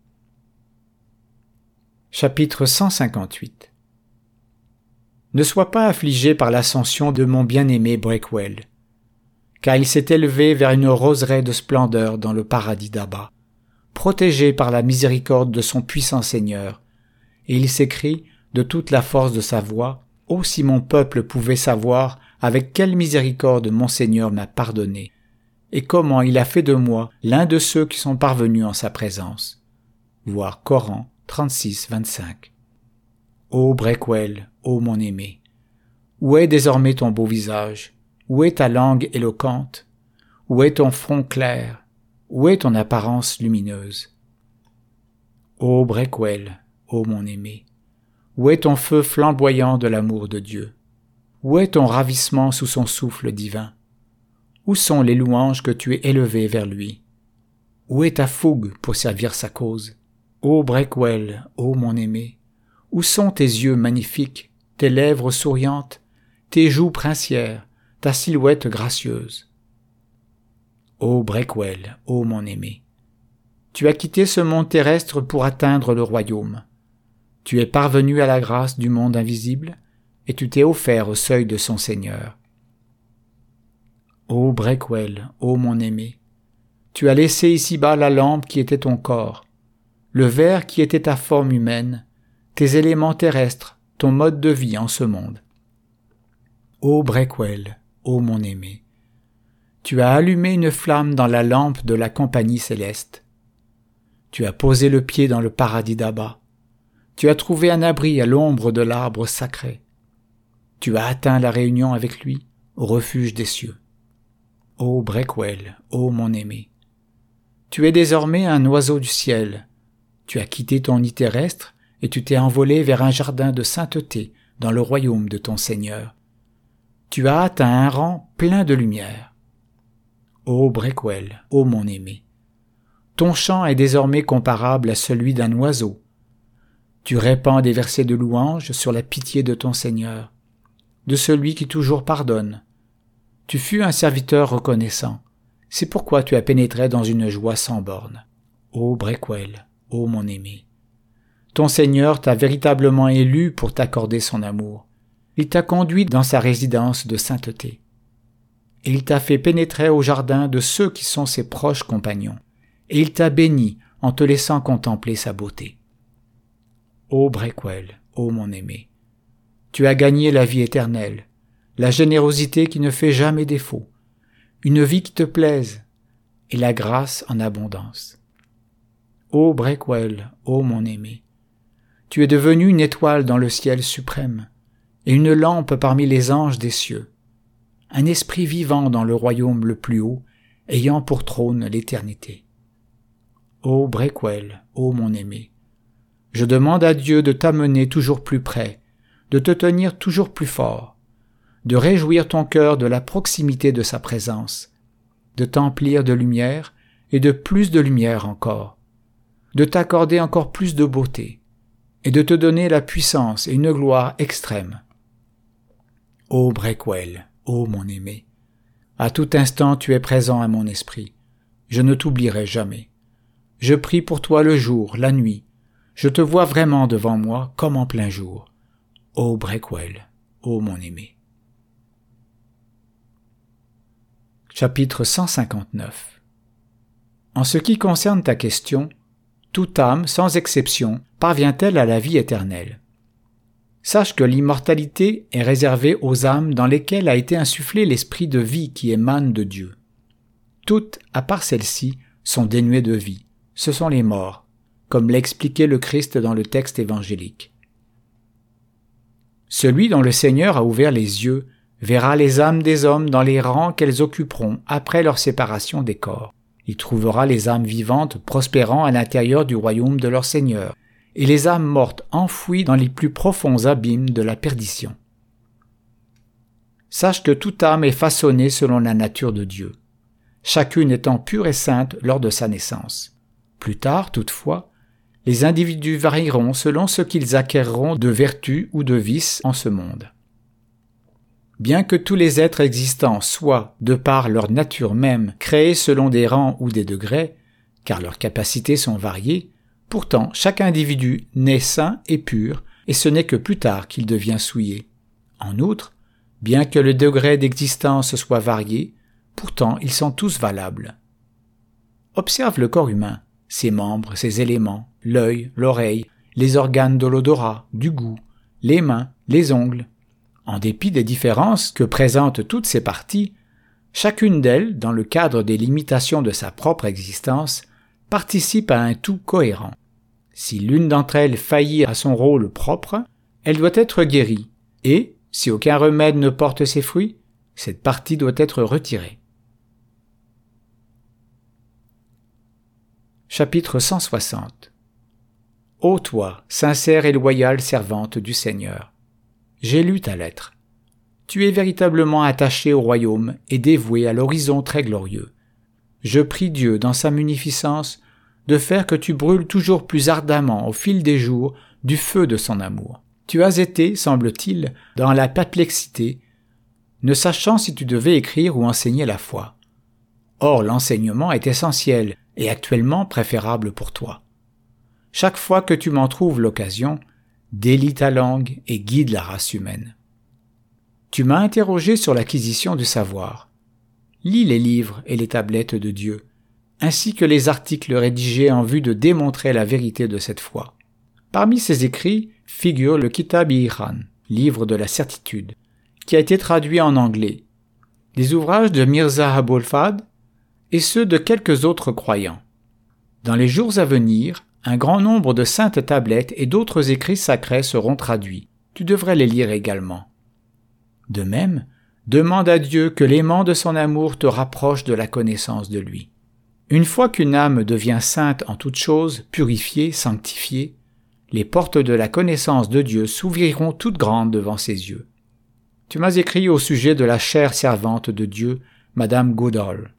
Chapitre 158. Ne sois pas affligé par l'ascension de mon bien-aimé Breakwell, car il s'est élevé vers une roseraie de splendeur dans le paradis d'Abba, protégé par la miséricorde de son puissant Seigneur, et il s'écrie de toute la force de sa voix: « Oh, si mon peuple pouvait savoir avec quelle miséricorde mon Seigneur m'a pardonné, et comment il a fait de moi l'un de ceux qui sont parvenus en sa présence. » Voir Coran 36, 25. Ô Breakwell, ô mon aimé, où est désormais ton beau visage? Où est ta langue éloquente? Où est ton front clair? Où est ton apparence lumineuse? Ô Breakwell, ô mon aimé, où est ton feu flamboyant de l'amour de Dieu? Où est ton ravissement sous son souffle divin? Où sont les louanges que tu es élevé vers lui? Où est ta fougue pour servir sa cause? Ô Breakwell, ô mon aimé, où sont tes yeux magnifiques, tes lèvres souriantes, tes joues princières, ta silhouette gracieuse? Ô Breakwell, ô mon aimé, tu as quitté ce monde terrestre pour atteindre le royaume. Tu es parvenu à la grâce du monde invisible, et tu t'es offert au seuil de son Seigneur. Ô Breakwell, ô mon aimé, tu as laissé ici-bas la lampe qui était ton corps, le verre qui était ta forme humaine, tes éléments terrestres, ton mode de vie en ce monde. Ô Breakwell, ô mon aimé, tu as allumé une flamme dans la lampe de la compagnie céleste. Tu as posé le pied dans le paradis d'Abba. Tu as trouvé un abri à l'ombre de l'arbre sacré. Tu as atteint la réunion avec lui au refuge des cieux. Ô Breakwell, ô mon aimé, tu es désormais un oiseau du ciel. Tu as quitté ton nid terrestre et tu t'es envolé vers un jardin de sainteté dans le royaume de ton Seigneur. Tu as atteint un rang plein de lumière. Ô Breakwell, ô mon aimé, ton chant est désormais comparable à celui d'un oiseau. Tu répands des versets de louange sur la pitié de ton Seigneur, de celui qui toujours pardonne. Tu fus un serviteur reconnaissant, c'est pourquoi tu as pénétré dans une joie sans borne. Ô Breakwell, ô mon aimé, ton Seigneur t'a véritablement élu pour t'accorder son amour. Il t'a conduit dans sa résidence de sainteté. Et il t'a fait pénétrer au jardin de ceux qui sont ses proches compagnons. Et il t'a béni en te laissant contempler sa beauté. Ô Breakwell, ô mon aimé, tu as gagné la vie éternelle, la générosité qui ne fait jamais défaut, une vie qui te plaise, et la grâce en abondance. Ô Breakwell, ô mon aimé, tu es devenu une étoile dans le ciel suprême, et une lampe parmi les anges des cieux, un esprit vivant dans le royaume le plus haut, ayant pour trône l'éternité. Ô Breakwell, ô mon aimé, je demande à Dieu de t'amener toujours plus près, de te tenir toujours plus fort, de réjouir ton cœur de la proximité de sa présence, de t'emplir de lumière et de plus de lumière encore, de t'accorder encore plus de beauté, et de te donner la puissance et une gloire extrême. Ô Breakwell, ô mon aimé, à tout instant tu es présent à mon esprit, je ne t'oublierai jamais. Je prie pour toi le jour, la nuit, je te vois vraiment devant moi comme en plein jour. Ô Breakwell, ô mon aimé. Chapitre 159. En ce qui concerne ta question, toute âme, sans exception, parvient-elle à la vie éternelle? Sache que l'immortalité est réservée aux âmes dans lesquelles a été insufflé l'esprit de vie qui émane de Dieu. Toutes, à part celles-ci, sont dénuées de vie. Ce sont les morts, comme l'a expliqué le Christ dans le texte évangélique. Celui dont le Seigneur a ouvert les yeux verra les âmes des hommes dans les rangs qu'elles occuperont après leur séparation des corps. Il trouvera les âmes vivantes prospérant à l'intérieur du royaume de leur Seigneur, et les âmes mortes enfouies dans les plus profonds abîmes de la perdition. Sache que toute âme est façonnée selon la nature de Dieu, chacune étant pure et sainte lors de sa naissance. Plus tard, toutefois, les individus varieront selon ce qu'ils acquerront de vertu ou de vice en ce monde. Bien que tous les êtres existants soient, de par leur nature même, créés selon des rangs ou des degrés, car leurs capacités sont variées, pourtant chaque individu naît sain et pur, et ce n'est que plus tard qu'il devient souillé. En outre, bien que le degré d'existence soit varié, pourtant ils sont tous valables. Observe le corps humain, ses membres, ses éléments, l'œil, l'oreille, les organes de l'odorat, du goût, les mains, les ongles. En dépit des différences que présentent toutes ces parties, chacune d'elles, dans le cadre des limitations de sa propre existence, participe à un tout cohérent. Si l'une d'entre elles faillit à son rôle propre, elle doit être guérie, et, si aucun remède ne porte ses fruits, cette partie doit être retirée. Chapitre 160. Ô toi, sincère et loyale servante du Seigneur, j'ai lu ta lettre. Tu es véritablement attachée au royaume et dévouée à l'horizon très glorieux. Je prie Dieu, dans sa munificence, de faire que tu brûles toujours plus ardemment au fil des jours du feu de son amour. Tu as été, semble-t-il, dans la perplexité, ne sachant si tu devais écrire ou enseigner la foi. Or, l'enseignement est essentiel et actuellement préférable pour toi. Chaque fois que tu m'en trouves l'occasion, délie ta langue et guide la race humaine. Tu m'as interrogé sur l'acquisition du savoir. Lis les livres et les tablettes de Dieu, ainsi que les articles rédigés en vue de démontrer la vérité de cette foi. Parmi ces écrits figure le Kitab Iran, livre de la certitude, qui a été traduit en anglais, des ouvrages de Mirza Abul Fadl et ceux de quelques autres croyants. Dans les jours à venir, un grand nombre de saintes tablettes et d'autres écrits sacrés seront traduits. Tu devrais les lire également. De même, demande à Dieu que l'aimant de son amour te rapproche de la connaissance de lui. Une fois qu'une âme devient sainte en toutes choses, purifiée, sanctifiée, les portes de la connaissance de Dieu s'ouvriront toutes grandes devant ses yeux. Tu m'as écrit au sujet de la chère servante de Dieu, Madame Goodall.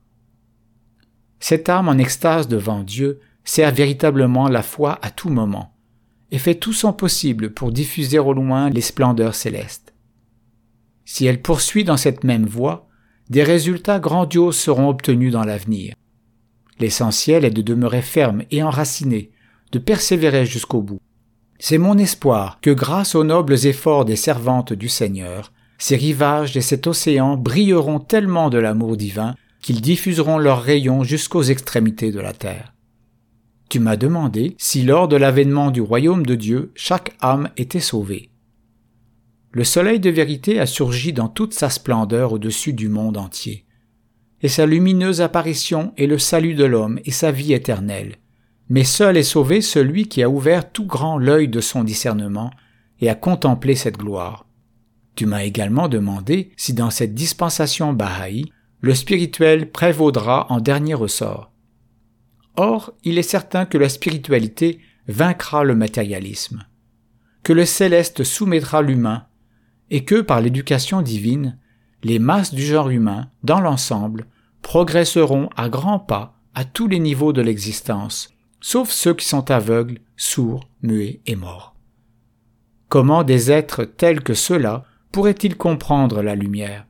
Cette âme en extase devant Dieu sert véritablement la foi à tout moment et fait tout son possible pour diffuser au loin les splendeurs célestes. Si elle poursuit dans cette même voie, des résultats grandioses seront obtenus dans l'avenir. L'essentiel est de demeurer ferme et enraciné, de persévérer jusqu'au bout. C'est mon espoir que grâce aux nobles efforts des servantes du Seigneur, ces rivages et cet océan brilleront tellement de l'amour divin qu'ils diffuseront leurs rayons jusqu'aux extrémités de la terre. Tu m'as demandé si lors de l'avènement du royaume de Dieu, chaque âme était sauvée. Le soleil de vérité a surgi dans toute sa splendeur au-dessus du monde entier, et sa lumineuse apparition est le salut de l'homme et sa vie éternelle. Mais seul est sauvé celui qui a ouvert tout grand l'œil de son discernement et a contemplé cette gloire. Tu m'as également demandé si dans cette dispensation Baha'i, le spirituel prévaudra en dernier ressort. Or, il est certain que la spiritualité vaincra le matérialisme, que le céleste soumettra l'humain, et que, par l'éducation divine, les masses du genre humain, dans l'ensemble, progresseront à grands pas à tous les niveaux de l'existence, sauf ceux qui sont aveugles, sourds, muets et morts. Comment des êtres tels que ceux-là pourraient-ils comprendre la lumière?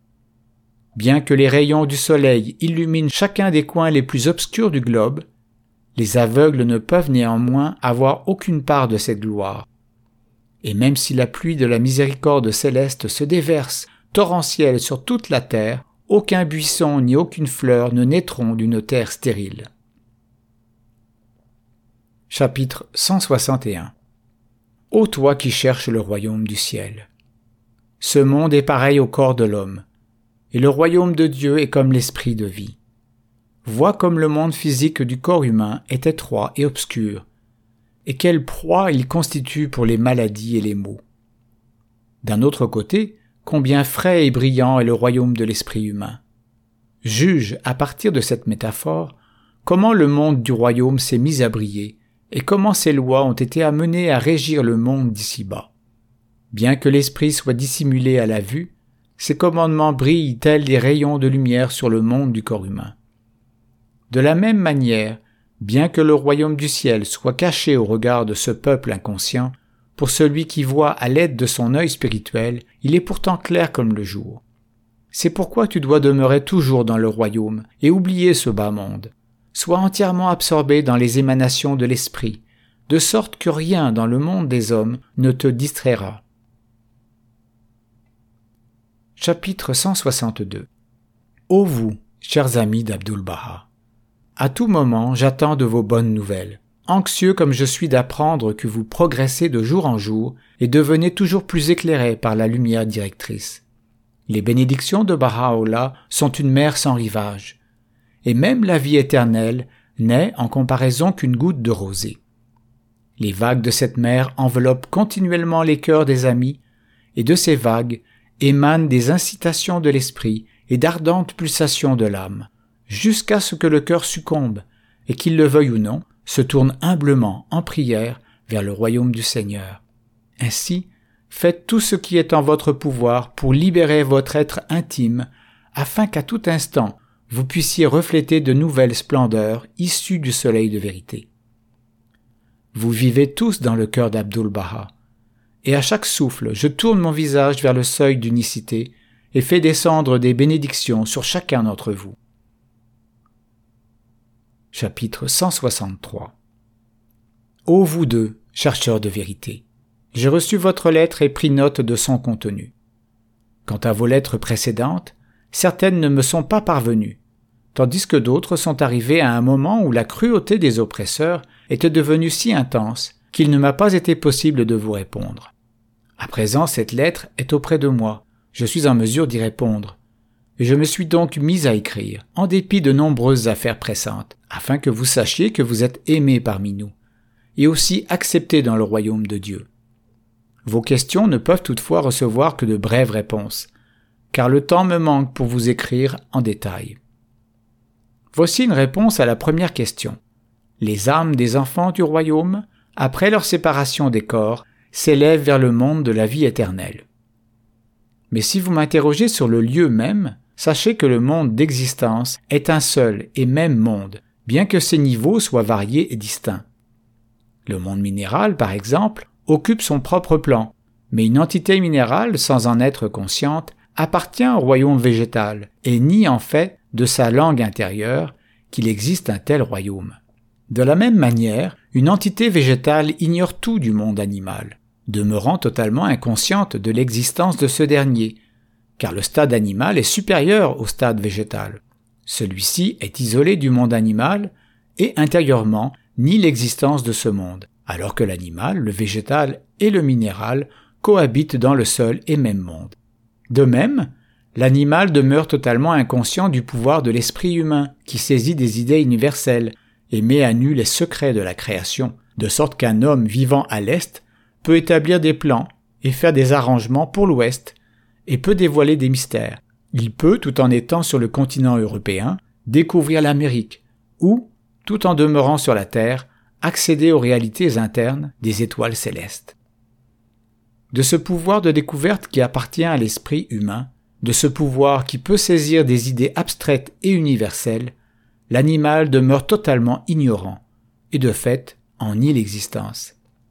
Bien que les rayons du soleil illuminent chacun des coins les plus obscurs du globe, les aveugles ne peuvent néanmoins avoir aucune part de cette gloire. Et même si la pluie de la miséricorde céleste se déverse, torrentielle sur toute la terre, aucun buisson ni aucune fleur ne naîtront d'une terre stérile. Chapitre 161. Ô toi qui cherches le royaume du ciel! Ce monde est pareil au corps de l'homme, et le royaume de Dieu est comme l'esprit de vie. Vois comme le monde physique du corps humain est étroit et obscur, et quelle proie il constitue pour les maladies et les maux. D'un autre côté, combien frais et brillant est le royaume de l'esprit humain. Juge, à partir de cette métaphore, comment le monde du royaume s'est mis à briller, et comment ses lois ont été amenées à régir le monde d'ici-bas. Bien que l'esprit soit dissimulé à la vue, ses commandements brillent tels des rayons de lumière sur le monde du corps humain. De la même manière, bien que le royaume du ciel soit caché au regard de ce peuple inconscient, pour celui qui voit à l'aide de son œil spirituel, il est pourtant clair comme le jour. C'est pourquoi tu dois demeurer toujours dans le royaume et oublier ce bas monde. Sois entièrement absorbé dans les émanations de l'esprit, de sorte que rien dans le monde des hommes ne te distraira. Chapitre 162. Ô vous, chers amis d'Abdu'l-Baha, à tout moment j'attends de vos bonnes nouvelles, anxieux comme je suis d'apprendre que vous progressez de jour en jour et devenez toujours plus éclairés par la lumière directrice. Les bénédictions de Baha'u'llah sont une mer sans rivage, et même la vie éternelle n'est en comparaison qu'une goutte de rosée. Les vagues de cette mer enveloppent continuellement les cœurs des amis, et de ces vagues émanent des incitations de l'esprit et d'ardentes pulsations de l'âme, jusqu'à ce que le cœur succombe, et qu'il le veuille ou non, se tourne humblement en prière vers le royaume du Seigneur. Ainsi, faites tout ce qui est en votre pouvoir pour libérer votre être intime, afin qu'à tout instant, vous puissiez refléter de nouvelles splendeurs issues du soleil de vérité. Vous vivez tous dans le cœur d'Abdu'l-Baha, et à chaque souffle, je tourne mon visage vers le seuil d'unicité et fais descendre des bénédictions sur chacun d'entre vous. Chapitre 163. Ô vous deux, chercheurs de vérité, j'ai reçu votre lettre et pris note de son contenu. Quant à vos lettres précédentes, certaines ne me sont pas parvenues, tandis que d'autres sont arrivées à un moment où la cruauté des oppresseurs était devenue si intense qu'il ne m'a pas été possible de vous répondre. À présent, cette lettre est auprès de moi, je suis en mesure d'y répondre, et je me suis donc mis à écrire, en dépit de nombreuses affaires pressantes, afin que vous sachiez que vous êtes aimés parmi nous, et aussi acceptés dans le royaume de Dieu. Vos questions ne peuvent toutefois recevoir que de brèves réponses, car le temps me manque pour vous écrire en détail. Voici une réponse à la première question. Les âmes des enfants du royaume, après leur séparation des corps, s'élèvent vers le monde de la vie éternelle. Mais si vous m'interrogez sur le lieu même, sachez que le monde d'existence est un seul et même monde, bien que ses niveaux soient variés et distincts. Le monde minéral, par exemple, occupe son propre plan, mais une entité minérale, sans en être consciente, appartient au royaume végétal et nie en fait de sa langue intérieure qu'il existe un tel royaume. De la même manière, une entité végétale ignore tout du monde animal, demeurant totalement inconsciente de l'existence de ce dernier, car le stade animal est supérieur au stade végétal. Celui-ci est isolé du monde animal et intérieurement nie l'existence de ce monde, alors que l'animal, le végétal et le minéral cohabitent dans le seul et même monde. De même, l'animal demeure totalement inconscient du pouvoir de l'esprit humain qui saisit des idées universelles et met à nu les secrets de la création, de sorte qu'un homme vivant à l'Est peut établir des plans et faire des arrangements pour l'Ouest et peut dévoiler des mystères. Il peut, tout en étant sur le continent européen, découvrir l'Amérique ou, tout en demeurant sur la Terre, accéder aux réalités internes des étoiles célestes. De ce pouvoir de découverte qui appartient à l'esprit humain, de ce pouvoir qui peut saisir des idées abstraites et universelles, l'animal demeure totalement ignorant et de fait en nie l'existence.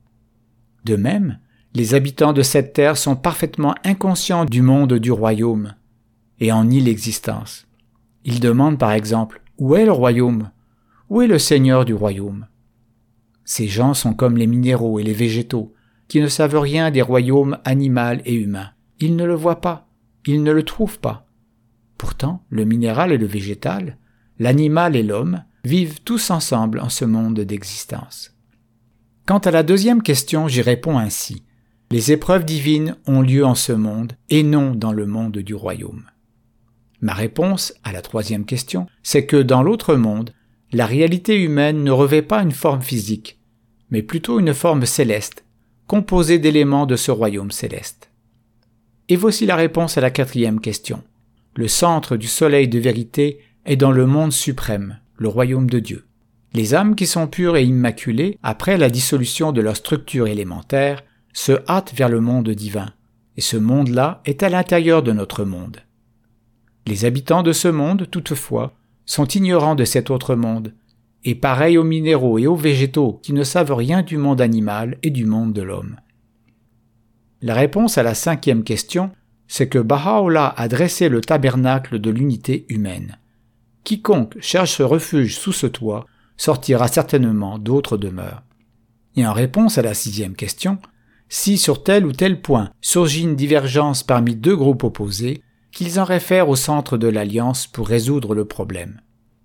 De même, les habitants de cette terre sont parfaitement inconscients du monde du royaume et en nient l'existence. Ils demandent par exemple « Où est le royaume ? Où est le seigneur du royaume ?» Ces gens sont comme les minéraux et les végétaux, qui ne savent rien des royaumes animal et humain. Ils ne le voient pas, ils ne le trouvent pas. Pourtant, le minéral et le végétal, l'animal et l'homme, vivent tous ensemble en ce monde d'existence. Quant à la deuxième question, j'y réponds ainsi. Les épreuves divines ont lieu en ce monde et non dans le monde du royaume. Ma réponse à la troisième question, c'est que dans l'autre monde, la réalité humaine ne revêt pas une forme physique, mais plutôt une forme céleste, composée d'éléments de ce royaume céleste. Et voici la réponse à la quatrième question. Le centre du soleil de vérité est dans le monde suprême, le royaume de Dieu. Les âmes qui sont pures et immaculées, après la dissolution de leur structure élémentaire, se hâtent vers le monde divin, et ce monde-là est à l'intérieur de notre monde. Les habitants de ce monde, toutefois, sont ignorants de cet autre monde, et pareils aux minéraux et aux végétaux qui ne savent rien du monde animal et du monde de l'homme. La réponse à la cinquième question, c'est que Baha'u'llah a dressé le tabernacle de l'unité humaine. Quiconque cherche refuge sous ce toit sortira certainement d'autres demeures. Et en réponse à la sixième question, si sur tel ou tel point surgit une divergence parmi deux groupes opposés, qu'ils en réfèrent au centre de l'Alliance pour résoudre le problème.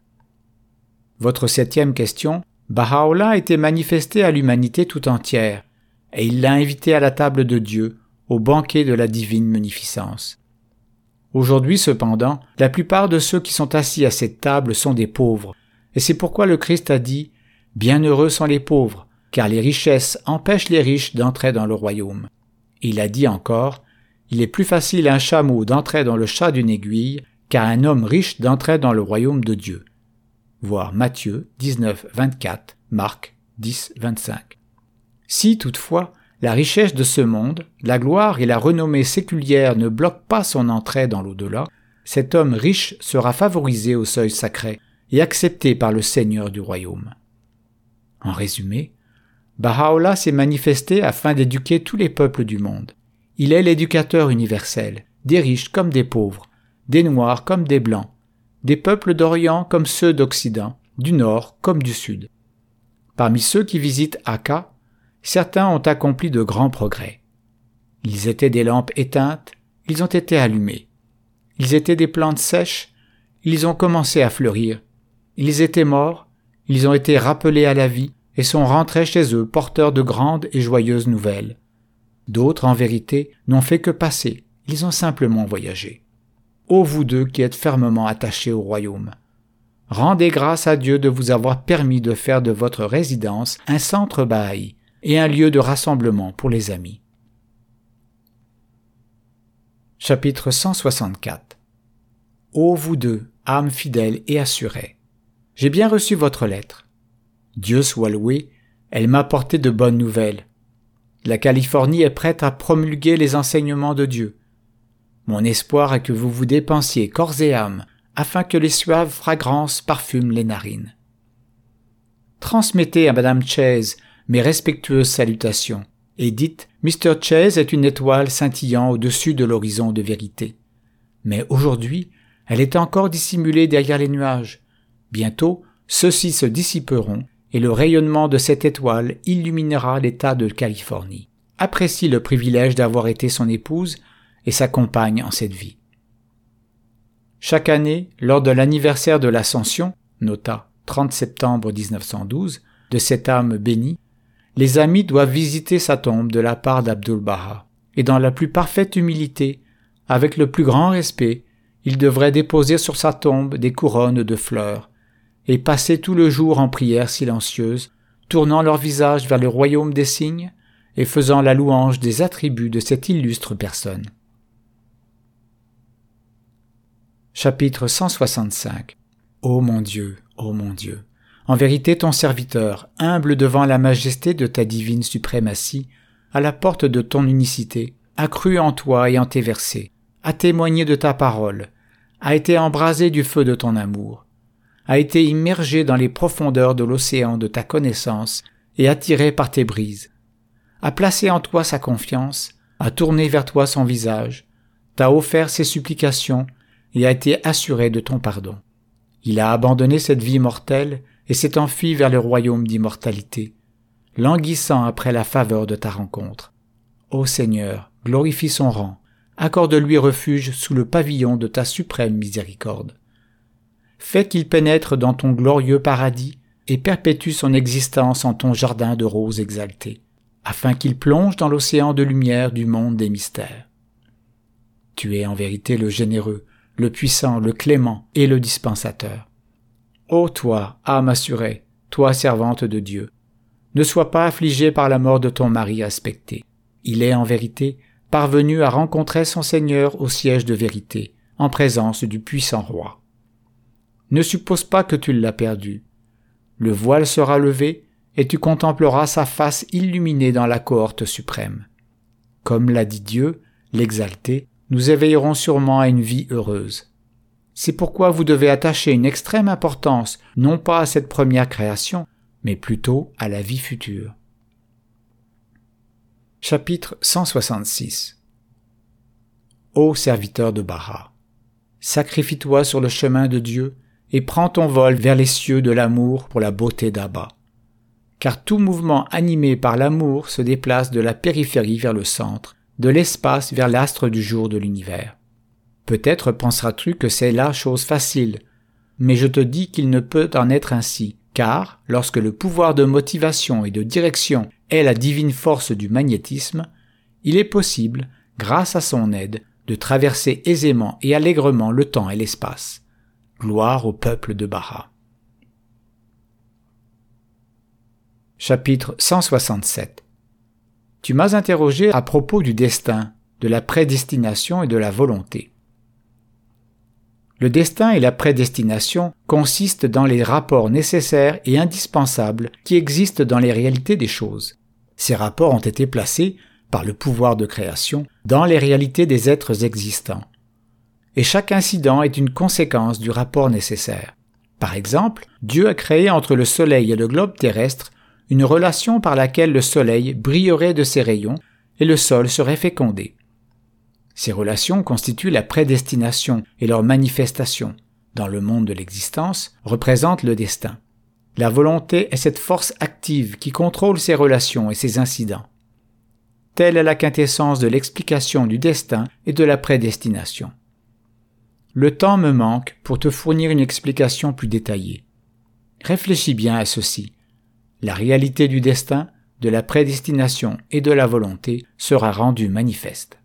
Votre septième question, Baha'u'llah a été manifesté à l'humanité tout entière, et il l'a invité à la table de Dieu, au banquet de la divine munificence. Aujourd'hui cependant, la plupart de ceux qui sont assis à cette table sont des pauvres, et c'est pourquoi le Christ a dit « Bienheureux sont les pauvres », car les richesses empêchent les riches d'entrer dans le royaume. Il a dit encore « Il est plus facile à un chameau d'entrer dans le chat d'une aiguille qu'à un homme riche d'entrer dans le royaume de Dieu. » Voir Matthieu 19, 24, Marc 10, 25. Si, toutefois, la richesse de ce monde, la gloire et la renommée séculière ne bloquent pas son entrée dans l'au-delà, cet homme riche sera favorisé au seuil sacré et accepté par le Seigneur du royaume. En résumé, Baha'u'llah s'est manifesté afin d'éduquer tous les peuples du monde. Il est l'éducateur universel, des riches comme des pauvres, des noirs comme des blancs, des peuples d'Orient comme ceux d'Occident, du Nord comme du Sud. Parmi ceux qui visitent Akka, certains ont accompli de grands progrès. Ils étaient des lampes éteintes, ils ont été allumés. Ils étaient des plantes sèches, ils ont commencé à fleurir. Ils étaient morts, ils ont été rappelés à la vie et sont rentrés chez eux porteurs de grandes et joyeuses nouvelles. D'autres, en vérité, n'ont fait que passer, ils ont simplement voyagé. Ô vous deux qui êtes fermement attachés au royaume! Rendez grâce à Dieu de vous avoir permis de faire de votre résidence un centre Baha'i et un lieu de rassemblement pour les amis. Chapitre 164. Ô vous deux, âmes fidèles et assurées! J'ai bien reçu votre lettre. Dieu soit loué, elle m'a apporté de bonnes nouvelles. La Californie est prête à promulguer les enseignements de Dieu. Mon espoir est que vous vous dépensiez corps et âme afin que les suaves fragrances parfument les narines. Transmettez à Madame Chase mes respectueuses salutations et dites « Mr. Chase est une étoile scintillant au-dessus de l'horizon de vérité. Mais aujourd'hui, elle est encore dissimulée derrière les nuages. Bientôt, ceux-ci se dissiperont et le rayonnement de cette étoile illuminera l'État de Californie. Apprécie le privilège d'avoir été son épouse et sa compagne en cette vie. » Chaque année, lors de l'anniversaire de l'Ascension, nota 30 septembre 1912, de cette âme bénie, les amis doivent visiter sa tombe de la part d'Abdu'l-Baha, et dans la plus parfaite humilité, avec le plus grand respect, ils devraient déposer sur sa tombe des couronnes de fleurs, et passer tout le jour en prière silencieuse, tournant leur visage vers le royaume des signes, et faisant la louange des attributs de cette illustre personne. Chapitre 165. Ô mon Dieu, en vérité ton serviteur, humble devant la majesté de ta divine suprématie, à la porte de ton unicité, a cru en toi et en tes versets, a témoigné de ta parole, a été embrasé du feu de ton amour, a été immergé dans les profondeurs de l'océan de ta connaissance et attiré par tes brises, a placé en toi sa confiance, a tourné vers toi son visage, t'a offert ses supplications et a été assuré de ton pardon. Il a abandonné cette vie mortelle et s'est enfui vers le royaume d'immortalité, languissant après la faveur de ta rencontre. Ô Seigneur, glorifie son rang, accorde-lui refuge sous le pavillon de ta suprême miséricorde. Fais qu'il pénètre dans ton glorieux paradis et perpétue son existence en ton jardin de roses exaltés, afin qu'il plonge dans l'océan de lumière du monde des mystères. Tu es en vérité le généreux, le puissant, le clément et le dispensateur. Ô toi, âme assurée, toi servante de Dieu, ne sois pas affligée par la mort de ton mari respecté. Il est en vérité parvenu à rencontrer son Seigneur au siège de vérité, en présence du puissant roi. Ne suppose pas que tu l'as perdu. Le voile sera levé et tu contempleras sa face illuminée dans la cohorte suprême. Comme l'a dit Dieu, l'exalté, nous éveillerons sûrement à une vie heureuse. C'est pourquoi vous devez attacher une extrême importance non pas à cette première création, mais plutôt à la vie future. Chapitre 166. Ô serviteur de Bara, sacrifie-toi sur le chemin de Dieu et prends ton vol vers les cieux de l'amour pour la beauté d'Abba. Car tout mouvement animé par l'amour se déplace de la périphérie vers le centre, de l'espace vers l'astre du jour de l'univers. Peut-être penseras-tu que c'est la chose facile, mais je te dis qu'il ne peut en être ainsi, car lorsque le pouvoir de motivation et de direction est la divine force du magnétisme, il est possible, grâce à son aide, de traverser aisément et allègrement le temps et l'espace. Gloire au peuple de Bara. Chapitre 167. Tu m'as interrogé à propos du destin, de la prédestination et de la volonté. Le destin et la prédestination consistent dans les rapports nécessaires et indispensables qui existent dans les réalités des choses. Ces rapports ont été placés, par le pouvoir de création, dans les réalités des êtres existants. Et chaque incident est une conséquence du rapport nécessaire. Par exemple, Dieu a créé entre le Soleil et le globe terrestre une relation par laquelle le Soleil brillerait de ses rayons et le sol serait fécondé. Ces relations constituent la prédestination et leur manifestation, dans le monde de l'existence, représentent le destin. La volonté est cette force active qui contrôle ces relations et ces incidents. Telle est la quintessence de l'explication du destin et de la prédestination. Le temps me manque pour te fournir une explication plus détaillée. Réfléchis bien à ceci. La réalité du destin, de la prédestination et de la volonté sera rendue manifeste.